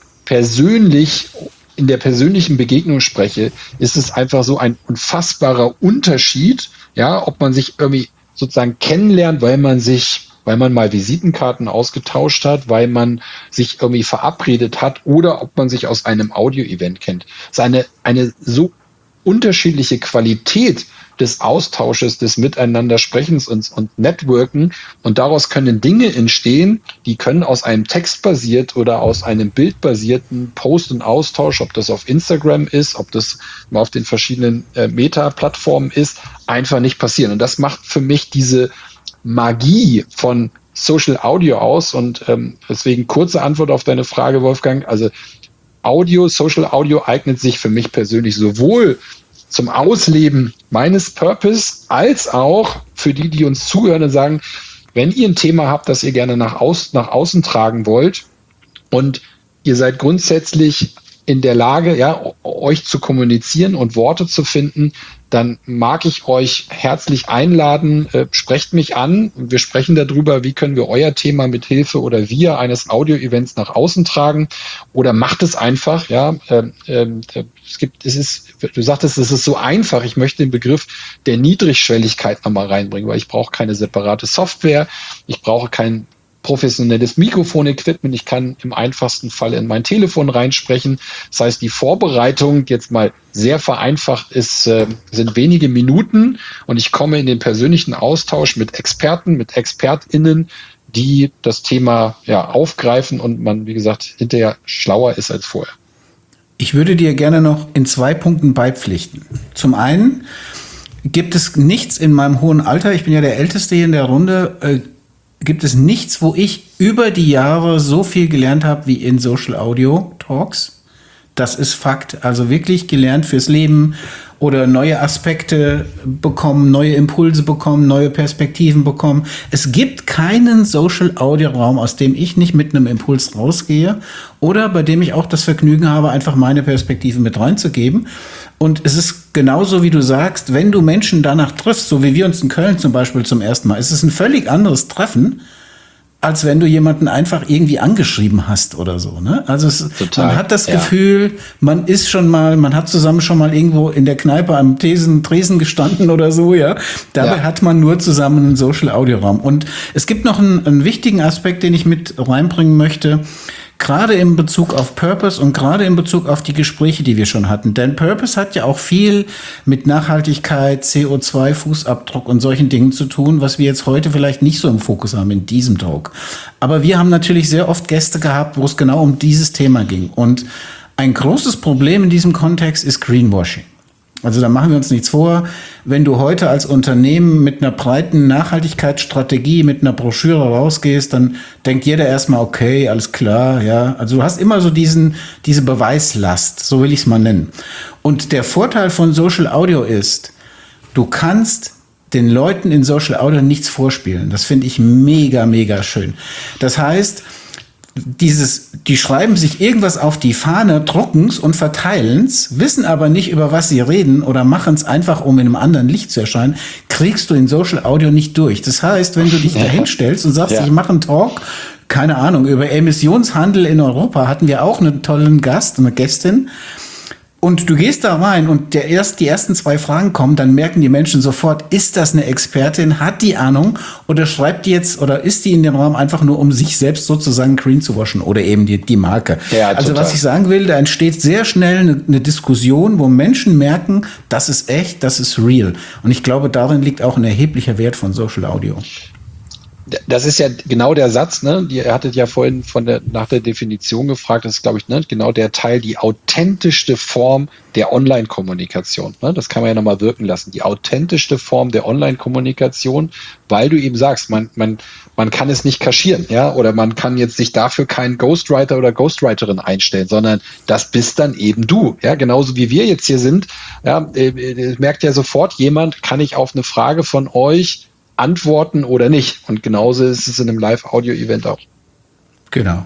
persönlich, in der persönlichen Begegnung spreche, ist es einfach so ein unfassbarer Unterschied, ja, ob man sich irgendwie sozusagen kennenlernt, weil man sich, weil man mal Visitenkarten ausgetauscht hat, weil man sich irgendwie verabredet hat oder ob man sich aus einem Audio-Event kennt. Es ist eine, eine so unterschiedliche Qualität des Austausches, des Miteinandersprechens und, und Networken, und daraus können Dinge entstehen, die können aus einem textbasiert oder aus einem bildbasierten Post und Austausch, ob das auf Instagram ist, ob das mal auf den verschiedenen äh, Meta-Plattformen ist, einfach nicht passieren. Und das macht für mich diese Magie von Social Audio aus, und ähm, deswegen kurze Antwort auf deine Frage, Wolfgang. Also Audio, Social Audio eignet sich für mich persönlich sowohl zum Ausleben meines Purpose als auch für die, die uns zuhören und sagen, wenn ihr ein Thema habt, das ihr gerne nach, aus, nach außen tragen wollt und ihr seid grundsätzlich in der Lage, ja, euch zu kommunizieren und Worte zu finden, dann mag ich euch herzlich einladen, äh, sprecht mich an. Wir sprechen darüber, wie können wir euer Thema mit Hilfe oder wir eines Audio-Events nach außen tragen, oder macht es einfach, ja. Ähm, ähm, es gibt, es ist, du sagtest, es ist so einfach. Ich möchte den Begriff der Niedrigschwelligkeit nochmal reinbringen, weil ich brauche keine separate Software, ich brauche kein professionelles Mikrofon-Equipment. Ich kann im einfachsten Fall in mein Telefon reinsprechen. Das heißt, die Vorbereitung jetzt mal sehr vereinfacht ist, äh, sind wenige Minuten, und ich komme in den persönlichen Austausch mit Experten, mit ExpertInnen, die das Thema ja aufgreifen und man, wie gesagt, hinterher schlauer ist als vorher. Ich würde dir gerne noch in zwei Punkten beipflichten. Zum einen gibt es nichts in meinem hohen Alter, ich bin ja der Älteste hier in der Runde, äh, gibt es nichts, wo ich über die Jahre so viel gelernt habe wie in Social Audio Talks. Das ist Fakt. Also wirklich gelernt fürs Leben oder neue Aspekte bekommen, neue Impulse bekommen, neue Perspektiven bekommen. Es gibt keinen Social Audio Raum, aus dem ich nicht mit einem Impuls rausgehe oder bei dem ich auch das Vergnügen habe, einfach meine Perspektive mit reinzugeben. Und es ist genauso, wie du sagst, wenn du Menschen danach triffst, so wie wir uns in Köln zum Beispiel zum ersten Mal, es ist ein völlig anderes Treffen, als wenn du jemanden einfach irgendwie angeschrieben hast oder so, ne? Also es, man hat das ja. Gefühl, man ist schon mal, man hat zusammen schon mal irgendwo in der Kneipe am Tresen, Tresen gestanden oder so, ja. Dabei ja. hat man nur zusammen einen Social Audio Raum. Und es gibt noch einen, einen wichtigen Aspekt, den ich mit reinbringen möchte. Gerade in Bezug auf Purpose und gerade in Bezug auf die Gespräche, die wir schon hatten. Denn Purpose hat ja auch viel mit Nachhaltigkeit, C O zwei Fußabdruck und solchen Dingen zu tun, was wir jetzt heute vielleicht nicht so im Fokus haben in diesem Talk. Aber wir haben natürlich sehr oft Gäste gehabt, wo es genau um dieses Thema ging. Und ein großes Problem in diesem Kontext ist Greenwashing. Also da machen wir uns nichts vor. Wenn du heute als Unternehmen mit einer breiten Nachhaltigkeitsstrategie, mit einer Broschüre rausgehst, dann denkt jeder erstmal, okay, alles klar, ja. Also du hast immer so diesen, diese Beweislast, so will ich es mal nennen. Und der Vorteil von Social Audio ist, du kannst den Leuten in Social Audio nichts vorspielen. Das finde ich mega, mega schön. Das heißt, dieses, die schreiben sich irgendwas auf die Fahne, drucken's und verteilen's, wissen aber nicht, über was sie reden oder machen's einfach, um in einem anderen Licht zu erscheinen, kriegst du in Social Audio nicht durch. Das heißt, wenn du dich da hinstellst und sagst, ja. ich mache einen Talk, keine Ahnung, über Emissionshandel in Europa, hatten wir auch einen tollen Gast, eine Gästin, und du gehst da rein und der erst, die ersten zwei Fragen kommen, dann merken die Menschen sofort, ist das eine Expertin, hat die Ahnung oder schreibt die jetzt oder ist die in dem Raum einfach nur, um sich selbst sozusagen green zu waschen oder eben die, die Marke. Ja, also total. Was ich sagen will, da entsteht sehr schnell eine, eine Diskussion, wo Menschen merken, das ist echt, das ist real. Und ich glaube, darin liegt auch ein erheblicher Wert von Social Audio. Das ist ja genau der Satz, ne? Ihr hattet ja vorhin von der, nach der Definition gefragt, das ist, glaube ich, ne, genau der Teil, die authentischste Form der Online-Kommunikation. Ne? Das kann man ja nochmal wirken lassen. Die authentischste Form der Online-Kommunikation, weil du eben sagst, man, man, man kann es nicht kaschieren, ja, oder man kann jetzt sich dafür keinen Ghostwriter oder Ghostwriterin einstellen, sondern das bist dann eben du, ja, genauso wie wir jetzt hier sind. Ja, äh, merkt ja sofort jemand, kann ich auf eine Frage von euch antworten oder nicht. Und genauso ist es in einem Live-Audio-Event auch. Genau.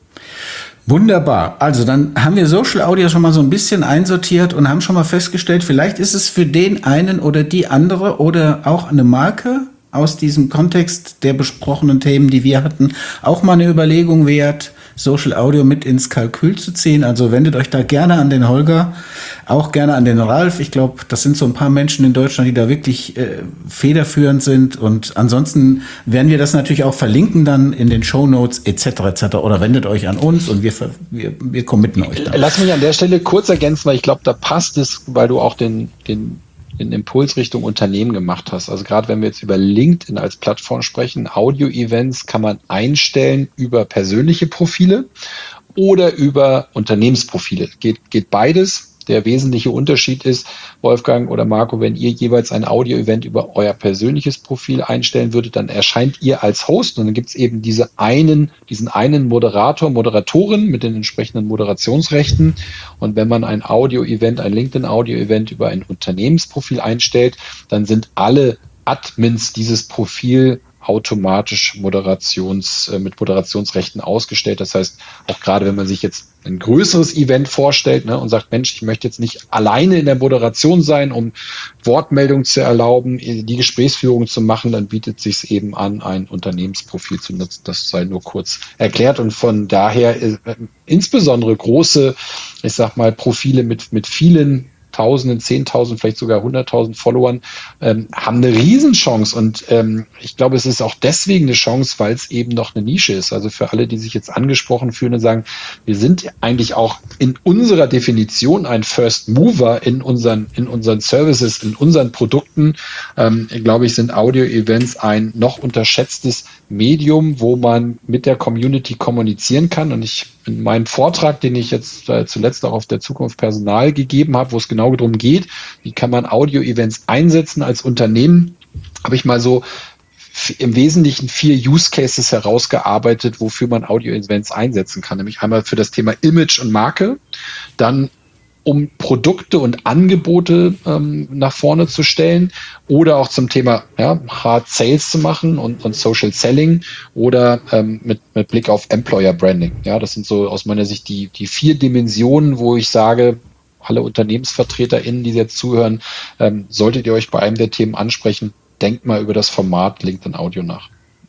Wunderbar. Also dann haben wir Social Audio schon mal so ein bisschen einsortiert und haben schon mal festgestellt, vielleicht ist es für den einen oder die andere oder auch eine Marke aus diesem Kontext der besprochenen Themen, die wir hatten, auch mal eine Überlegung wert, Social Audio mit ins Kalkül zu ziehen. Also wendet euch da gerne an den Holger, auch gerne an den Ralf. Ich glaube, das sind so ein paar Menschen in Deutschland, die da wirklich äh, federführend sind. Und ansonsten werden wir das natürlich auch verlinken dann in den Shownotes et cetera et cetera. Oder wendet euch an uns und wir, wir, wir committen euch da. Lass mich an der Stelle kurz ergänzen, weil ich glaube, da passt es, weil du auch den, den den Impuls Richtung Unternehmen gemacht hast. Also gerade wenn wir jetzt über LinkedIn als Plattform sprechen, Audio-Events kann man einstellen über persönliche Profile oder über Unternehmensprofile. Geht, geht beides. Der wesentliche Unterschied ist, Wolfgang oder Marco, wenn ihr jeweils ein Audio-Event über euer persönliches Profil einstellen würdet, dann erscheint ihr als Host und dann gibt es eben diese einen, diesen einen Moderator, Moderatorin mit den entsprechenden Moderationsrechten. Und wenn man ein Audio-Event, ein LinkedIn-Audio-Event über ein Unternehmensprofil einstellt, dann sind alle Admins dieses Profil automatisch Moderations, äh, mit Moderationsrechten ausgestellt. Das heißt, auch gerade wenn man sich jetzt ein größeres Event vorstellt, ne, und sagt, Mensch, ich möchte jetzt nicht alleine in der Moderation sein, um Wortmeldungen zu erlauben, die Gesprächsführung zu machen, dann bietet es sich eben an, ein Unternehmensprofil zu nutzen. Das sei nur kurz erklärt und von daher äh, insbesondere große, ich sag mal, Profile mit, mit vielen Tausenden, Zehntausend, vielleicht sogar hunderttausend Followern, ähm, haben eine Riesenchance und ähm, ich glaube, es ist auch deswegen eine Chance, weil es eben noch eine Nische ist. Also für alle, die sich jetzt angesprochen fühlen und sagen, wir sind eigentlich auch in unserer Definition ein First Mover in unseren, in unseren Services, in unseren Produkten, ähm, glaube ich, sind Audio-Events ein noch unterschätztes Medium, wo man mit der Community kommunizieren kann. Und ich in meinem Vortrag, den ich jetzt äh, zuletzt auch auf der Zukunft Personal gegeben habe, wo es genau darum geht, wie kann man Audio-Events einsetzen als Unternehmen, habe ich mal so f- im Wesentlichen vier Use Cases herausgearbeitet, wofür man Audio-Events einsetzen kann. Nämlich einmal für das Thema Image und Marke, dann um Produkte und Angebote ähm, nach vorne zu stellen oder auch zum Thema ja, Hard Sales zu machen und, und Social Selling oder ähm, mit, mit Blick auf Employer Branding. Ja, das sind so aus meiner Sicht die, die vier Dimensionen, wo ich sage, alle UnternehmensvertreterInnen, die jetzt zuhören, ähm, solltet ihr euch bei einem der Themen ansprechen, denkt mal über das Format LinkedIn Audio nach.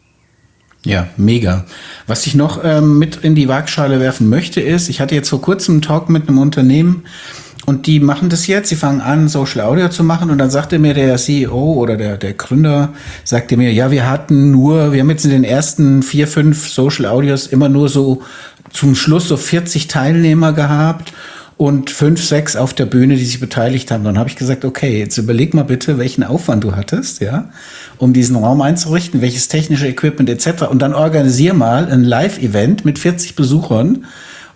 Ja, mega. Was ich noch ähm, mit in die Waagschale werfen möchte, ist, ich hatte jetzt vor kurzem einen Talk mit einem Unternehmen und die machen das jetzt, sie fangen an, Social Audio zu machen und dann sagte mir der C E O oder der, der Gründer, sagte mir, ja, wir hatten nur, wir haben jetzt in den ersten vier, fünf Social Audios immer nur so zum Schluss so vierzig Teilnehmer gehabt und fünf, sechs auf der Bühne, die sich beteiligt haben. Dann habe ich gesagt, okay, jetzt überleg mal bitte, welchen Aufwand du hattest, ja, um diesen Raum einzurichten, welches technische Equipment et cetera. Und dann organisier mal ein Live-Event mit vierzig Besuchern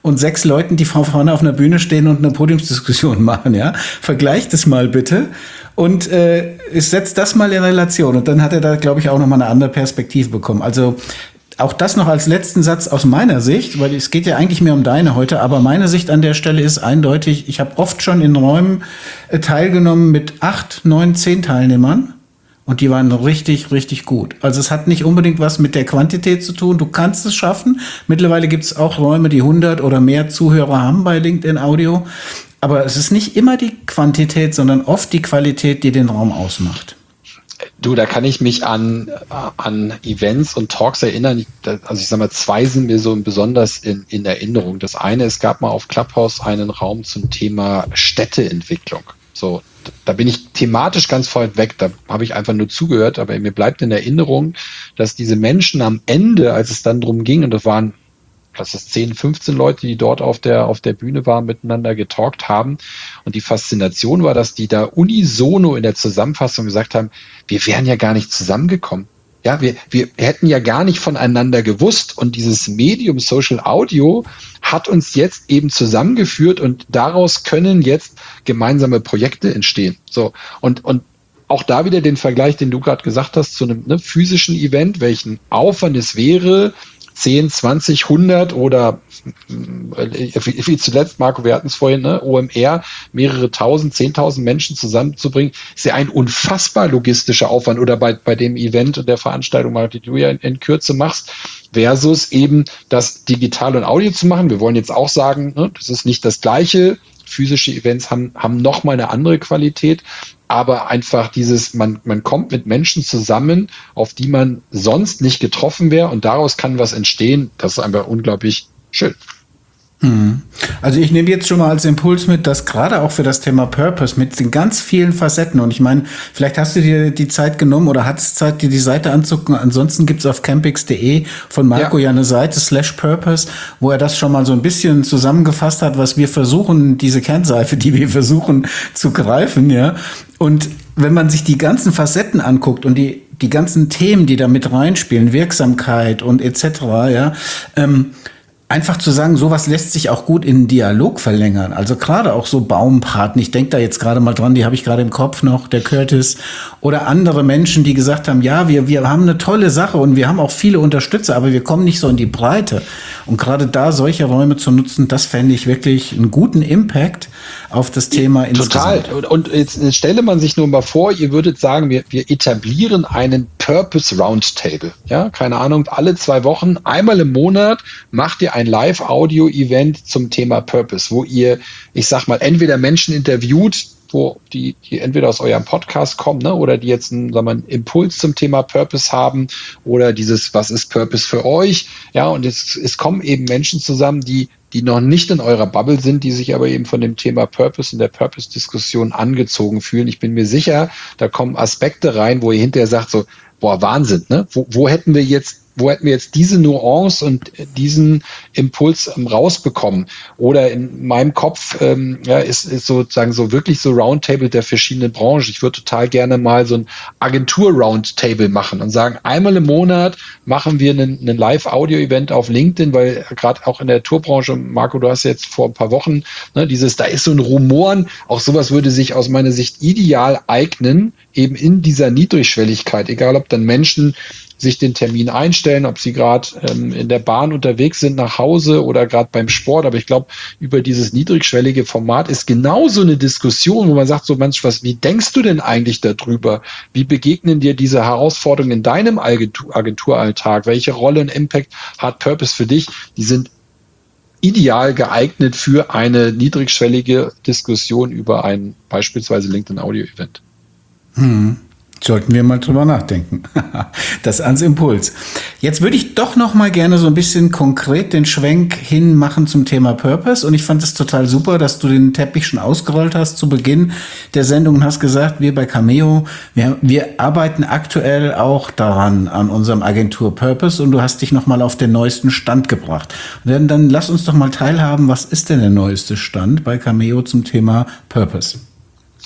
und sechs Leuten, die vorne auf einer Bühne stehen und eine Podiumsdiskussion machen, ja. Vergleicht es mal bitte und äh, setzt das mal in Relation. Und dann hat er da, glaube ich, auch nochmal eine andere Perspektive bekommen. Also auch das noch als letzten Satz aus meiner Sicht, weil es geht ja eigentlich mehr um deine heute, aber meine Sicht an der Stelle ist eindeutig, ich habe oft schon in Räumen äh, teilgenommen mit acht, neun, zehn Teilnehmern und die waren richtig, richtig gut. Also es hat nicht unbedingt was mit der Quantität zu tun, du kannst es schaffen. Mittlerweile gibt es auch Räume, die hundert oder mehr Zuhörer haben bei LinkedIn Audio, aber es ist nicht immer die Quantität, sondern oft die Qualität, die den Raum ausmacht. Du, da kann ich mich an, an Events und Talks erinnern. Also ich sag mal, zwei sind mir so besonders in, in Erinnerung. Das eine, es gab mal auf Clubhouse einen Raum zum Thema Städteentwicklung. So, da bin ich thematisch ganz weit weg. Da habe ich einfach nur zugehört, aber mir bleibt in Erinnerung, dass diese Menschen am Ende, als es dann drum ging, und das waren das ist zehn, fünfzehn Leute, die dort auf der, auf der Bühne waren, miteinander getalkt haben. Und die Faszination war, dass die da unisono in der Zusammenfassung gesagt haben, wir wären ja gar nicht zusammengekommen. Ja, wir, wir hätten ja gar nicht voneinander gewusst. Und dieses Medium Social Audio hat uns jetzt eben zusammengeführt und daraus können jetzt gemeinsame Projekte entstehen. So. Und, und auch da wieder den Vergleich, den du gerade gesagt hast, zu einem ne, physischen Event, welchen Aufwand es wäre, zehn, zwanzig, hundert oder wie, wie zuletzt, Marco, wir hatten es vorhin, ne, O M R, mehrere tausend, zehntausend Menschen zusammenzubringen, ist ja ein unfassbar logistischer Aufwand. Oder bei, bei dem Event und der Veranstaltung, die du ja in, in Kürze machst, versus eben das digital und Audio zu machen. Wir wollen jetzt auch sagen, ne, das ist nicht das Gleiche. Physische Events haben, haben nochmal eine andere Qualität. Aber einfach dieses, man, man kommt mit Menschen zusammen, auf die man sonst nicht getroffen wäre und daraus kann was entstehen. Das ist einfach unglaublich schön. Also ich nehme jetzt schon mal als Impuls mit, dass gerade auch für das Thema Purpose mit den ganz vielen Facetten, und ich meine, vielleicht hast du dir die Zeit genommen oder hattest Zeit, dir die Seite anzugucken. Ansonsten gibt es auf campix punkt de von Marco ja. ja eine Seite, slash Purpose, wo er das schon mal so ein bisschen zusammengefasst hat, was wir versuchen, diese Kernseife, die wir versuchen zu greifen, ja. Und wenn man sich die ganzen Facetten anguckt und die, die ganzen Themen, die da mit reinspielen, Wirksamkeit und et cetera, ja, ähm, einfach zu sagen, sowas lässt sich auch gut in Dialog verlängern. Also gerade auch so Baumpaten. Ich denke da jetzt gerade mal dran, die habe ich gerade im Kopf noch, der Curtis. Oder andere Menschen, die gesagt haben, ja, wir, wir haben eine tolle Sache und wir haben auch viele Unterstützer, aber wir kommen nicht so in die Breite. Und gerade da solche Räume zu nutzen, das fände ich wirklich einen guten Impact auf das Thema insgesamt. Total. Und, und jetzt stelle man sich nur mal vor, ihr würdet sagen, wir, wir etablieren einen Purpose Roundtable. Ja, keine Ahnung, alle zwei Wochen, einmal im Monat macht ihr ein Live-Audio-Event zum Thema Purpose, wo ihr, ich sag mal, entweder Menschen interviewt, wo die, die entweder aus eurem Podcast kommen, ne, oder die jetzt einen, sagen wir, einen Impuls zum Thema Purpose haben oder dieses, was ist Purpose für euch? Ja, und es, es kommen eben Menschen zusammen, die die noch nicht in eurer Bubble sind, die sich aber eben von dem Thema Purpose und der Purpose-Diskussion angezogen fühlen. Ich bin mir sicher, da kommen Aspekte rein, wo ihr hinterher sagt so, boah, Wahnsinn, ne? Wo, wo hätten wir jetzt Wo hätten wir jetzt diese Nuance und diesen Impuls ähm, rausbekommen? Oder in meinem Kopf ähm, ja, ist, ist sozusagen so wirklich so Roundtable der verschiedenen Branchen. Ich würde total gerne mal so ein Agentur-Roundtable machen und sagen, einmal im Monat machen wir einen, einen Live-Audio-Event auf LinkedIn, weil gerade auch in der Tourbranche, Marco, du hast jetzt vor ein paar Wochen, ne, dieses, da ist so ein Rumoren, auch sowas würde sich aus meiner Sicht ideal eignen, eben in dieser Niedrigschwelligkeit, egal ob dann Menschen sich den Termin einstellen, ob sie gerade ähm, in der Bahn unterwegs sind nach Hause oder gerade beim Sport. Aber ich glaube, über dieses niedrigschwellige Format ist genauso eine Diskussion, wo man sagt, so Mensch, was, wie denkst du denn eigentlich darüber? Wie begegnen dir diese Herausforderungen in deinem Agentur- Agenturalltag? Welche Rolle und Impact hat Purpose für dich? Die sind ideal geeignet für eine niedrigschwellige Diskussion über ein beispielsweise LinkedIn Audio Event. Hm. Sollten wir mal drüber nachdenken. Das ans Impuls. Jetzt würde ich doch noch mal gerne so ein bisschen konkret den Schwenk hinmachen zum Thema Purpose. Und ich fand es total super, dass du den Teppich schon ausgerollt hast zu Beginn der Sendung und hast gesagt, wir bei Cameo, wir, wir arbeiten aktuell auch daran, an unserem Agentur Purpose. Und du hast dich noch mal auf den neuesten Stand gebracht. Und dann, dann lass uns doch mal teilhaben, was ist denn der neueste Stand bei Cameo zum Thema Purpose?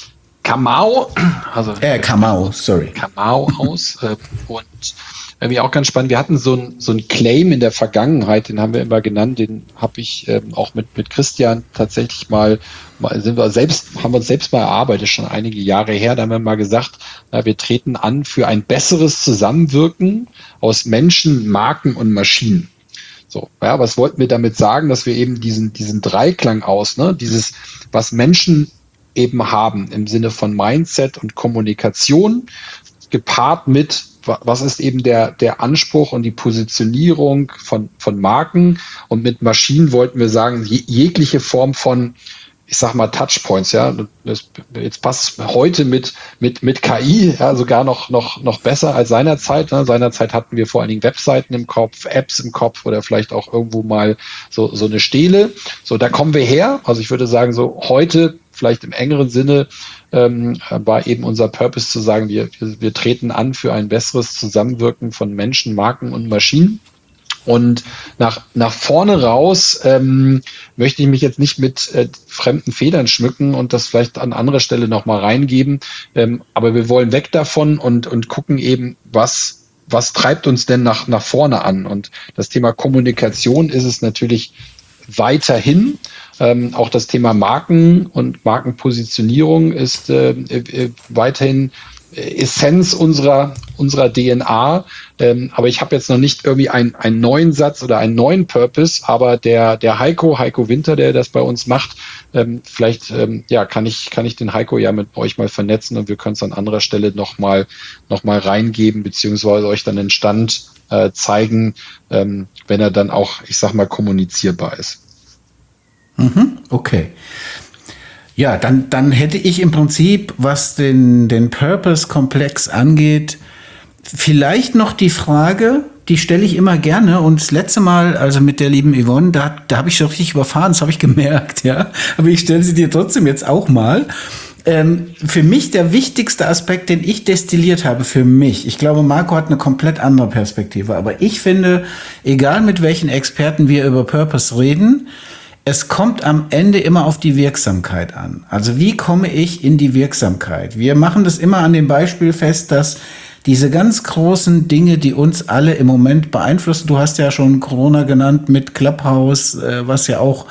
Kamau, also äh, Kamau, sorry. Kamau-Haus äh, und irgendwie auch ganz spannend. Wir hatten so ein so ein Claim in der Vergangenheit, den haben wir immer genannt, den habe ich ähm, auch mit mit Christian tatsächlich mal, mal sind wir selbst haben wir uns selbst mal erarbeitet, schon einige Jahre her. Da haben wir mal gesagt, na, wir treten an für ein besseres Zusammenwirken aus Menschen, Marken und Maschinen. So, ja, was wollten wir damit sagen, dass wir eben diesen diesen Dreiklang aus, ne, dieses was Menschen eben haben im Sinne von Mindset und Kommunikation gepaart mit was ist eben der, der Anspruch und die Positionierung von, von Marken, und mit Maschinen wollten wir sagen, je, jegliche Form von, ich sag mal, Touchpoints, ja, das, jetzt passt heute mit, mit, mit K I, ja, sogar noch, noch, noch besser als seinerzeit, ne? Seinerzeit hatten wir vor allen Dingen Webseiten im Kopf, Apps im Kopf oder vielleicht auch irgendwo mal so, so eine Stele. So, da kommen wir her. Also ich würde sagen, so heute, vielleicht im engeren Sinne, ähm, war eben unser Purpose zu sagen, wir, wir, wir treten an für ein besseres Zusammenwirken von Menschen, Marken und Maschinen. Und nach, nach vorne raus ähm, möchte ich mich jetzt nicht mit äh, fremden Federn schmücken und das vielleicht an anderer Stelle nochmal reingeben. Ähm, aber wir wollen weg davon und, und gucken eben, was, was treibt uns denn nach, nach vorne an. Und das Thema Kommunikation ist es natürlich weiterhin. Ähm, auch das Thema Marken und Markenpositionierung ist äh, äh, weiterhin Essenz unserer unserer D N A, ähm, aber ich habe jetzt noch nicht irgendwie einen einen neuen Satz oder einen neuen Purpose, aber der der Heiko Heiko Winter, der das bei uns macht, ähm, vielleicht ähm, ja kann ich kann ich den Heiko ja mit euch mal vernetzen und wir können es an anderer Stelle noch mal noch mal reingeben beziehungsweise euch dann den Stand äh, zeigen, ähm, wenn er dann auch, ich sag mal, kommunizierbar ist. Mhm, okay. Ja, dann, dann hätte ich im Prinzip, was den, den Purpose-Komplex angeht, vielleicht noch die Frage, die stelle ich immer gerne, und das letzte Mal, also mit der lieben Yvonne, da, da habe ich so richtig überfahren, das habe ich gemerkt, ja. Aber ich stelle sie dir trotzdem jetzt auch mal. Ähm, für mich der wichtigste Aspekt, den ich destilliert habe, für mich, ich glaube, Marco hat eine komplett andere Perspektive, aber ich finde, egal mit welchen Experten wir über Purpose reden, es kommt am Ende immer auf die Wirksamkeit an. Also wie komme ich in die Wirksamkeit? Wir machen das immer an dem Beispiel fest, dass diese ganz großen Dinge, die uns alle im Moment beeinflussen, du hast ja schon Corona genannt mit Clubhouse, was ja auch,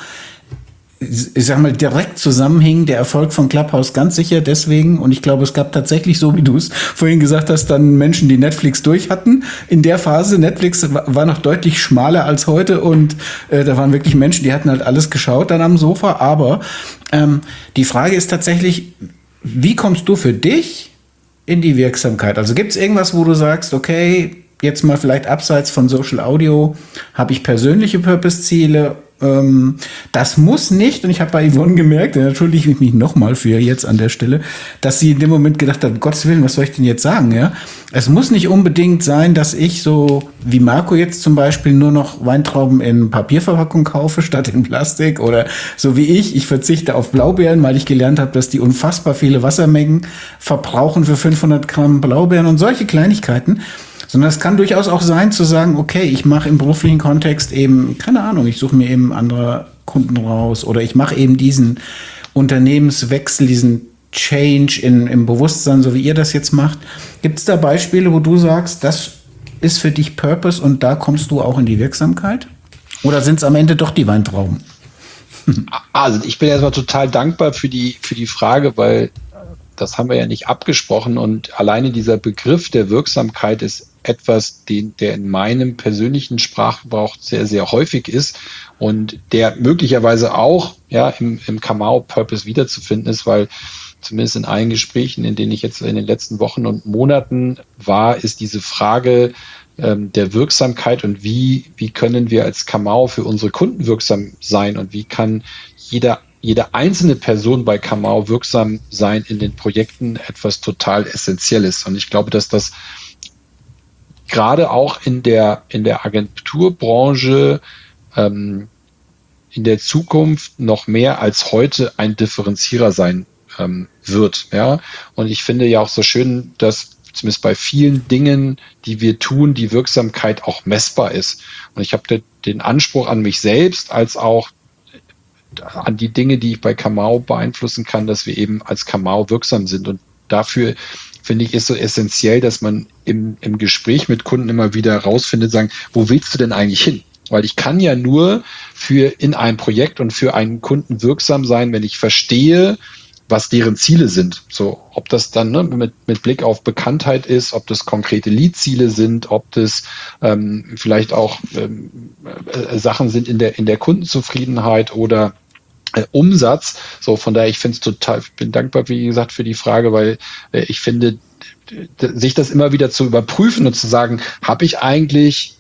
ich sag mal, direkt zusammenhing, der Erfolg von Clubhouse ganz sicher deswegen, und ich glaube, es gab tatsächlich, so wie du es vorhin gesagt hast, dann Menschen, die Netflix durch hatten. In der Phase, Netflix war noch deutlich schmaler als heute, und äh, da waren wirklich Menschen, die hatten halt alles geschaut dann am Sofa, aber ähm, die Frage ist tatsächlich, wie kommst du für dich in die Wirksamkeit? Also gibt es irgendwas, wo du sagst, okay, jetzt mal vielleicht abseits von Social Audio, habe ich persönliche Purpose-Ziele? Das muss nicht, und ich habe bei Yvonne gemerkt, da entschuldige ich mich nochmal für jetzt an der Stelle, dass sie in dem Moment gedacht hat, um Gottes Willen, was soll ich denn jetzt sagen, ja? Es muss nicht unbedingt sein, dass ich so, wie Marco jetzt zum Beispiel, nur noch Weintrauben in Papierverpackung kaufe, statt in Plastik, oder so wie ich, ich verzichte auf Blaubeeren, weil ich gelernt habe, dass die unfassbar viele Wassermengen verbrauchen für fünfhundert Gramm Blaubeeren und solche Kleinigkeiten. Sondern es kann durchaus auch sein, zu sagen, okay, ich mache im beruflichen Kontext eben, keine Ahnung, ich suche mir eben andere Kunden raus, oder ich mache eben diesen Unternehmenswechsel, diesen Change in, im Bewusstsein, so wie ihr das jetzt macht. Gibt es da Beispiele, wo du sagst, das ist für dich Purpose und da kommst du auch in die Wirksamkeit? Oder sind es am Ende doch die Weintrauben? Also ich bin erstmal total dankbar für die, für die Frage, weil das haben wir ja nicht abgesprochen, und alleine dieser Begriff der Wirksamkeit ist etwas, den, der in meinem persönlichen Sprachgebrauch sehr, sehr häufig ist und der möglicherweise auch ja im, im Kamau-Purpose wiederzufinden ist, weil zumindest in allen Gesprächen, in denen ich jetzt in den letzten Wochen und Monaten war, ist diese Frage ähm, der Wirksamkeit und wie, wie können wir als Kamau für unsere Kunden wirksam sein und wie kann jeder jede einzelne Person bei Kamau wirksam sein in den Projekten etwas total Essentielles. Und ich glaube, dass das gerade auch in der, in der Agenturbranche ähm, in der Zukunft noch mehr als heute ein Differenzierer sein ähm, wird. Ja? Und ich finde ja auch so schön, dass zumindest bei vielen Dingen, die wir tun, die Wirksamkeit auch messbar ist. Und ich habe den Anspruch an mich selbst als auch an die Dinge, die ich bei Kamau beeinflussen kann, dass wir eben als Kamau wirksam sind. Und dafür, finde ich, ist so essentiell, dass man im, im Gespräch mit Kunden immer wieder rausfindet, sagen, wo willst du denn eigentlich hin? Weil ich kann ja nur für in einem Projekt und für einen Kunden wirksam sein, wenn ich verstehe, was deren Ziele sind. So, ob das dann ne, mit, mit Blick auf Bekanntheit ist, ob das konkrete Lead-Ziele sind, ob das ähm, vielleicht auch ähm, äh, Sachen sind in der in der Kundenzufriedenheit oder äh, Umsatz. So, von daher, ich finde es total, ich bin dankbar, wie gesagt, für die Frage, weil äh, ich finde, d- sich das immer wieder zu überprüfen und zu sagen, habe ich eigentlich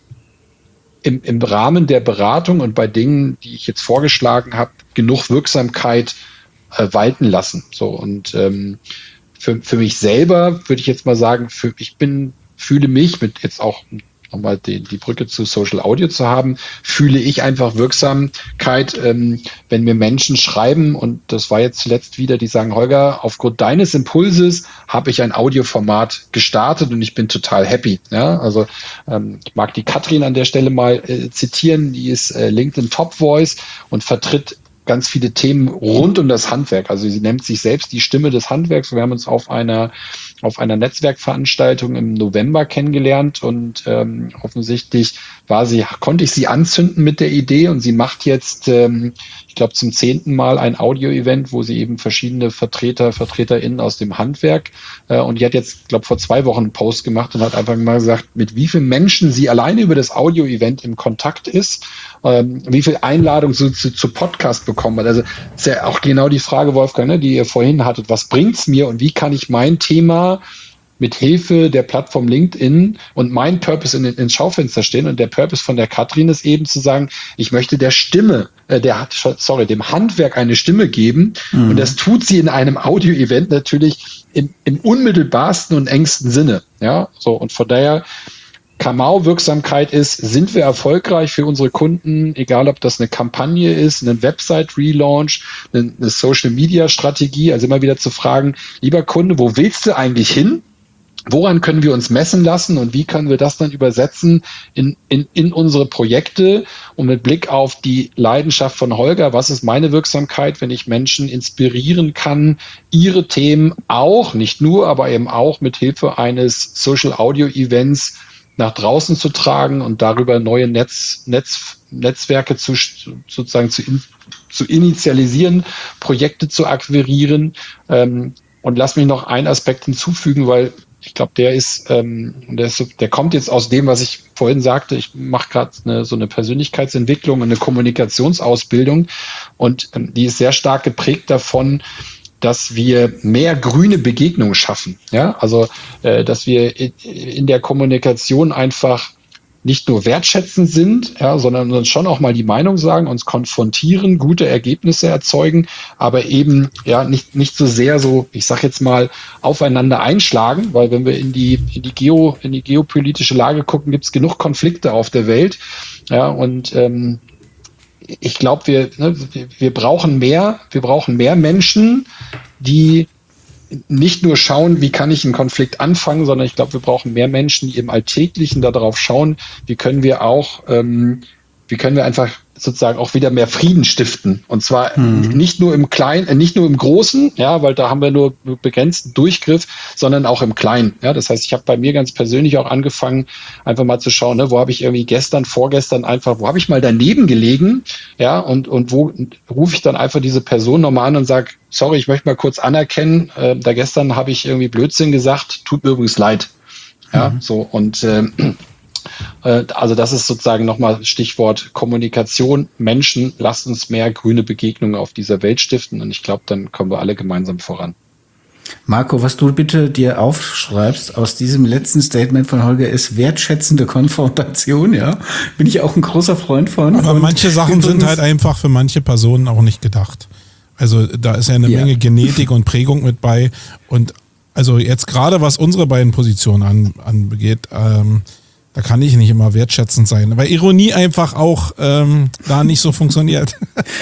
im, im Rahmen der Beratung und bei Dingen, die ich jetzt vorgeschlagen habe, genug Wirksamkeit Äh, walten lassen. So und ähm, für, für mich selber würde ich jetzt mal sagen, für, ich bin, fühle mich mit jetzt auch nochmal die, die Brücke zu Social Audio zu haben, fühle ich einfach Wirksamkeit, ähm, wenn mir Menschen schreiben und das war jetzt zuletzt wieder, die sagen, Holger, aufgrund deines Impulses habe ich ein Audioformat gestartet und ich bin total happy. Ja, also ähm, ich mag die Katrin an der Stelle mal äh, zitieren, die ist äh, LinkedIn Top Voice und vertritt ganz viele Themen rund um das Handwerk. Also sie nennt sich selbst die Stimme des Handwerks. Wir haben uns auf einer auf einer Netzwerkveranstaltung im November kennengelernt und ähm, offensichtlich war sie, konnte ich sie anzünden mit der Idee und sie macht jetzt, ähm, ich glaube, zum zehnten Mal ein Audio-Event, wo sie eben verschiedene Vertreter, VertreterInnen aus dem Handwerk äh, und die hat jetzt, glaube vor zwei Wochen einen Post gemacht und hat einfach mal gesagt, mit wie vielen Menschen sie alleine über das Audio-Event im Kontakt ist, ähm, wie viel Einladungen zu, zu, zu Podcast bekommen hat. Also ist ja auch genau die Frage, Wolfgang, ne, die ihr vorhin hattet, was bringt's mir und wie kann ich mein Thema mit Hilfe der Plattform LinkedIn und mein Purpose in, ins Schaufenster stehen. Und der Purpose von der Katrin ist eben zu sagen, ich möchte der Stimme, äh, der sorry, dem Handwerk eine Stimme geben. Mhm. Und das tut sie in einem Audio-Event natürlich im, im unmittelbarsten und engsten Sinne. Ja, so. Und von daher, Kamau-Wirksamkeit ist, sind wir erfolgreich für unsere Kunden, egal ob das eine Kampagne ist, eine Website-Relaunch, eine, eine Social-Media-Strategie, also immer wieder zu fragen, lieber Kunde, wo willst du eigentlich hin? Woran können wir uns messen lassen und wie können wir das dann übersetzen in, in, in unsere Projekte und mit Blick auf die Leidenschaft von Holger, was ist meine Wirksamkeit, wenn ich Menschen inspirieren kann, ihre Themen auch, nicht nur, aber eben auch mit Hilfe eines Social-Audio-Events nach draußen zu tragen und darüber neue Netz, Netz, Netzwerke zu, sozusagen zu, in, zu initialisieren, Projekte zu akquirieren. Ähm, und lass mich noch einen Aspekt hinzufügen, weil ich glaube, der ist, ähm, der ist, der kommt jetzt aus dem, was ich vorhin sagte. Ich mache gerade eine, so eine Persönlichkeitsentwicklung und eine Kommunikationsausbildung und ähm, die ist sehr stark geprägt davon, dass wir mehr grüne Begegnungen schaffen. Ja, also äh, dass wir in der Kommunikation einfach nicht nur wertschätzend sind, ja, sondern uns schon auch mal die Meinung sagen, uns konfrontieren, gute Ergebnisse erzeugen, aber eben ja nicht nicht so sehr so, ich sag jetzt mal, aufeinander einschlagen, weil wenn wir in die in die Geo in die geopolitische Lage gucken, gibt es genug Konflikte auf der Welt, ja, und ähm, ich glaube, wir, ne, wir wir brauchen mehr, wir brauchen mehr Menschen, die nicht nur schauen, wie kann ich einen Konflikt anfangen, sondern ich glaube, wir brauchen mehr Menschen, die im Alltäglichen darauf schauen, wie können wir auch, ähm, wie können wir einfach sozusagen auch wieder mehr Frieden stiften. Und zwar mhm. nicht nur im Kleinen, äh, nicht nur im Großen, ja, weil da haben wir nur begrenzten Durchgriff, sondern auch im Kleinen. Ja, das heißt, ich habe bei mir ganz persönlich auch angefangen, einfach mal zu schauen, ne, wo habe ich irgendwie gestern, vorgestern einfach, wo habe ich mal daneben gelegen, ja, und und wo rufe ich dann einfach diese Person nochmal an und sage, sorry, ich möchte mal kurz anerkennen, äh, da gestern habe ich irgendwie Blödsinn gesagt, tut mir übrigens leid. Ja, mhm. so und äh, also das ist sozusagen nochmal Stichwort Kommunikation. Menschen, lasst uns mehr grüne Begegnungen auf dieser Welt stiften und ich glaube, dann kommen wir alle gemeinsam voran. Marco, was du bitte dir aufschreibst aus diesem letzten Statement von Holger ist wertschätzende Konfrontation, ja. Bin ich auch ein großer Freund von. Aber und manche Sachen sind halt einfach für manche Personen auch nicht gedacht. Also da ist ja eine ja. Menge Genetik und Prägung mit bei und also jetzt gerade was unsere beiden Positionen an, angeht, ähm, da kann ich nicht immer wertschätzend sein, weil Ironie einfach auch ähm, da nicht so funktioniert.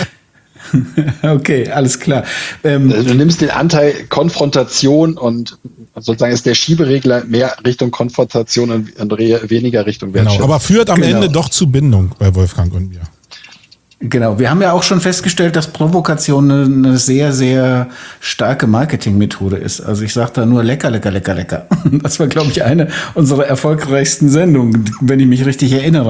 Okay, alles klar. Ähm, du nimmst den Anteil Konfrontation und sozusagen ist der Schieberegler mehr Richtung Konfrontation und weniger Richtung Wertschätzung. Genau, aber führt am genau. Ende doch zu Bindung bei Wolfgang und mir. Genau, wir haben ja auch schon festgestellt, dass Provokation eine, eine sehr, sehr starke Marketingmethode ist. Also ich sage da nur lecker, lecker, lecker, lecker. Das war, glaube ich, eine unserer erfolgreichsten Sendungen, wenn ich mich richtig erinnere.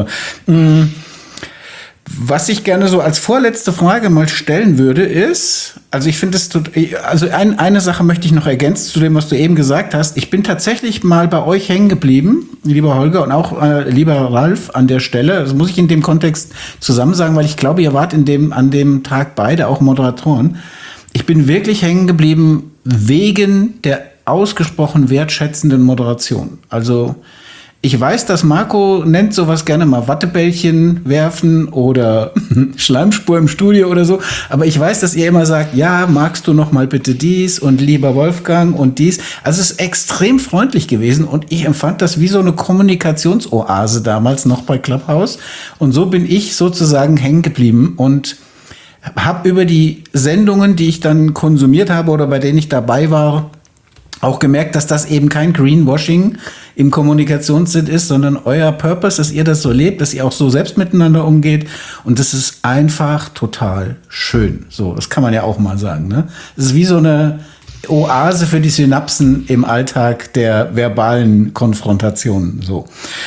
Was ich gerne so als vorletzte Frage mal stellen würde, ist, also ich finde es, also ein, eine Sache möchte ich noch ergänzen zu dem, was du eben gesagt hast. Ich bin tatsächlich mal bei euch hängen geblieben, lieber Holger und auch äh, lieber Ralf an der Stelle. Das muss ich in dem Kontext zusammen sagen, weil ich glaube, ihr wart in dem, an dem Tag beide auch Moderatoren. Ich bin wirklich hängen geblieben wegen der ausgesprochen wertschätzenden Moderation. Also ich weiß, dass Marco nennt sowas gerne mal Wattebällchen werfen oder Schleimspur im Studio oder so. Aber ich weiß, dass ihr immer sagt, ja, magst du noch mal bitte dies und lieber Wolfgang und dies. Also es ist extrem freundlich gewesen und ich empfand das wie so eine Kommunikationsoase damals noch bei Clubhouse. Und so bin ich sozusagen hängen geblieben und habe über die Sendungen, die ich dann konsumiert habe oder bei denen ich dabei war, auch gemerkt, dass das eben kein Greenwashing im Kommunikationssinn ist, sondern euer Purpose, dass ihr das so lebt, dass ihr auch so selbst miteinander umgeht. Und das ist einfach total schön. So, das kann man ja auch mal sagen, ne? Es ist wie so eine Oase für die Synapsen im Alltag der verbalen Konfrontationen, so.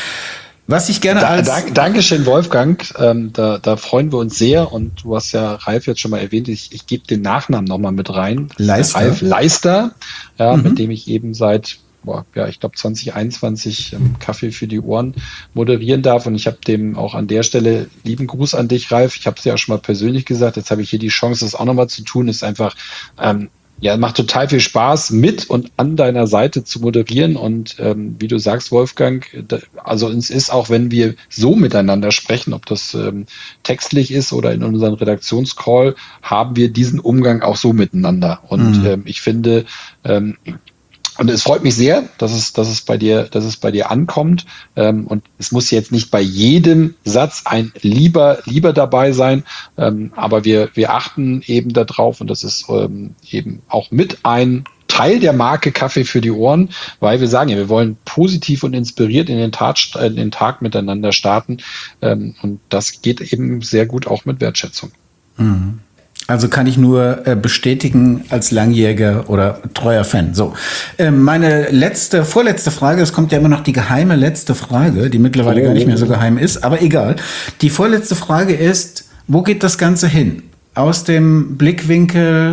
Was ich gerne als... Da, da, Dankeschön, Wolfgang. Ähm, da, da freuen wir uns sehr. Und du hast ja Ralf jetzt schon mal erwähnt, ich, ich gebe den Nachnamen nochmal mit rein. Leister. Ralf Leister, ja, Mhm. mit dem ich eben seit, boah, ja, ich glaube zwanzig einundzwanzig ähm, Kaffee für die Ohren moderieren darf. Und ich habe dem auch an der Stelle lieben Gruß an dich, Ralf. Ich habe es ja auch schon mal persönlich gesagt. Jetzt habe ich hier die Chance, das auch nochmal zu tun. Ist einfach... Ähm, Ja, macht total viel Spaß, mit und an deiner Seite zu moderieren. Und ähm, wie du sagst, Wolfgang, da, also es ist auch, wenn wir so miteinander sprechen, ob das ähm, textlich ist oder in unserem Redaktionscall, haben wir diesen Umgang auch so miteinander. Und mhm. ähm, ich finde, ähm, und es freut mich sehr, dass es, dass es bei dir, dass es bei dir ankommt. Ähm, und es muss jetzt nicht bei jedem Satz ein lieber, lieber dabei sein. Ähm, aber wir, wir achten eben darauf, und das ist ähm, eben auch mit ein Teil der Marke Kaffee für die Ohren, weil wir sagen ja, wir wollen positiv und inspiriert in den Tag, in den Tag miteinander starten. Ähm, und das geht eben sehr gut auch mit Wertschätzung. Mhm. Also kann ich nur äh, bestätigen als langjähriger oder treuer Fan. So, äh, meine letzte, vorletzte Frage, es kommt ja immer noch die geheime letzte Frage, die mittlerweile oh. gar nicht mehr so geheim ist, aber egal. Die vorletzte Frage ist, wo geht das Ganze hin? Aus dem Blickwinkel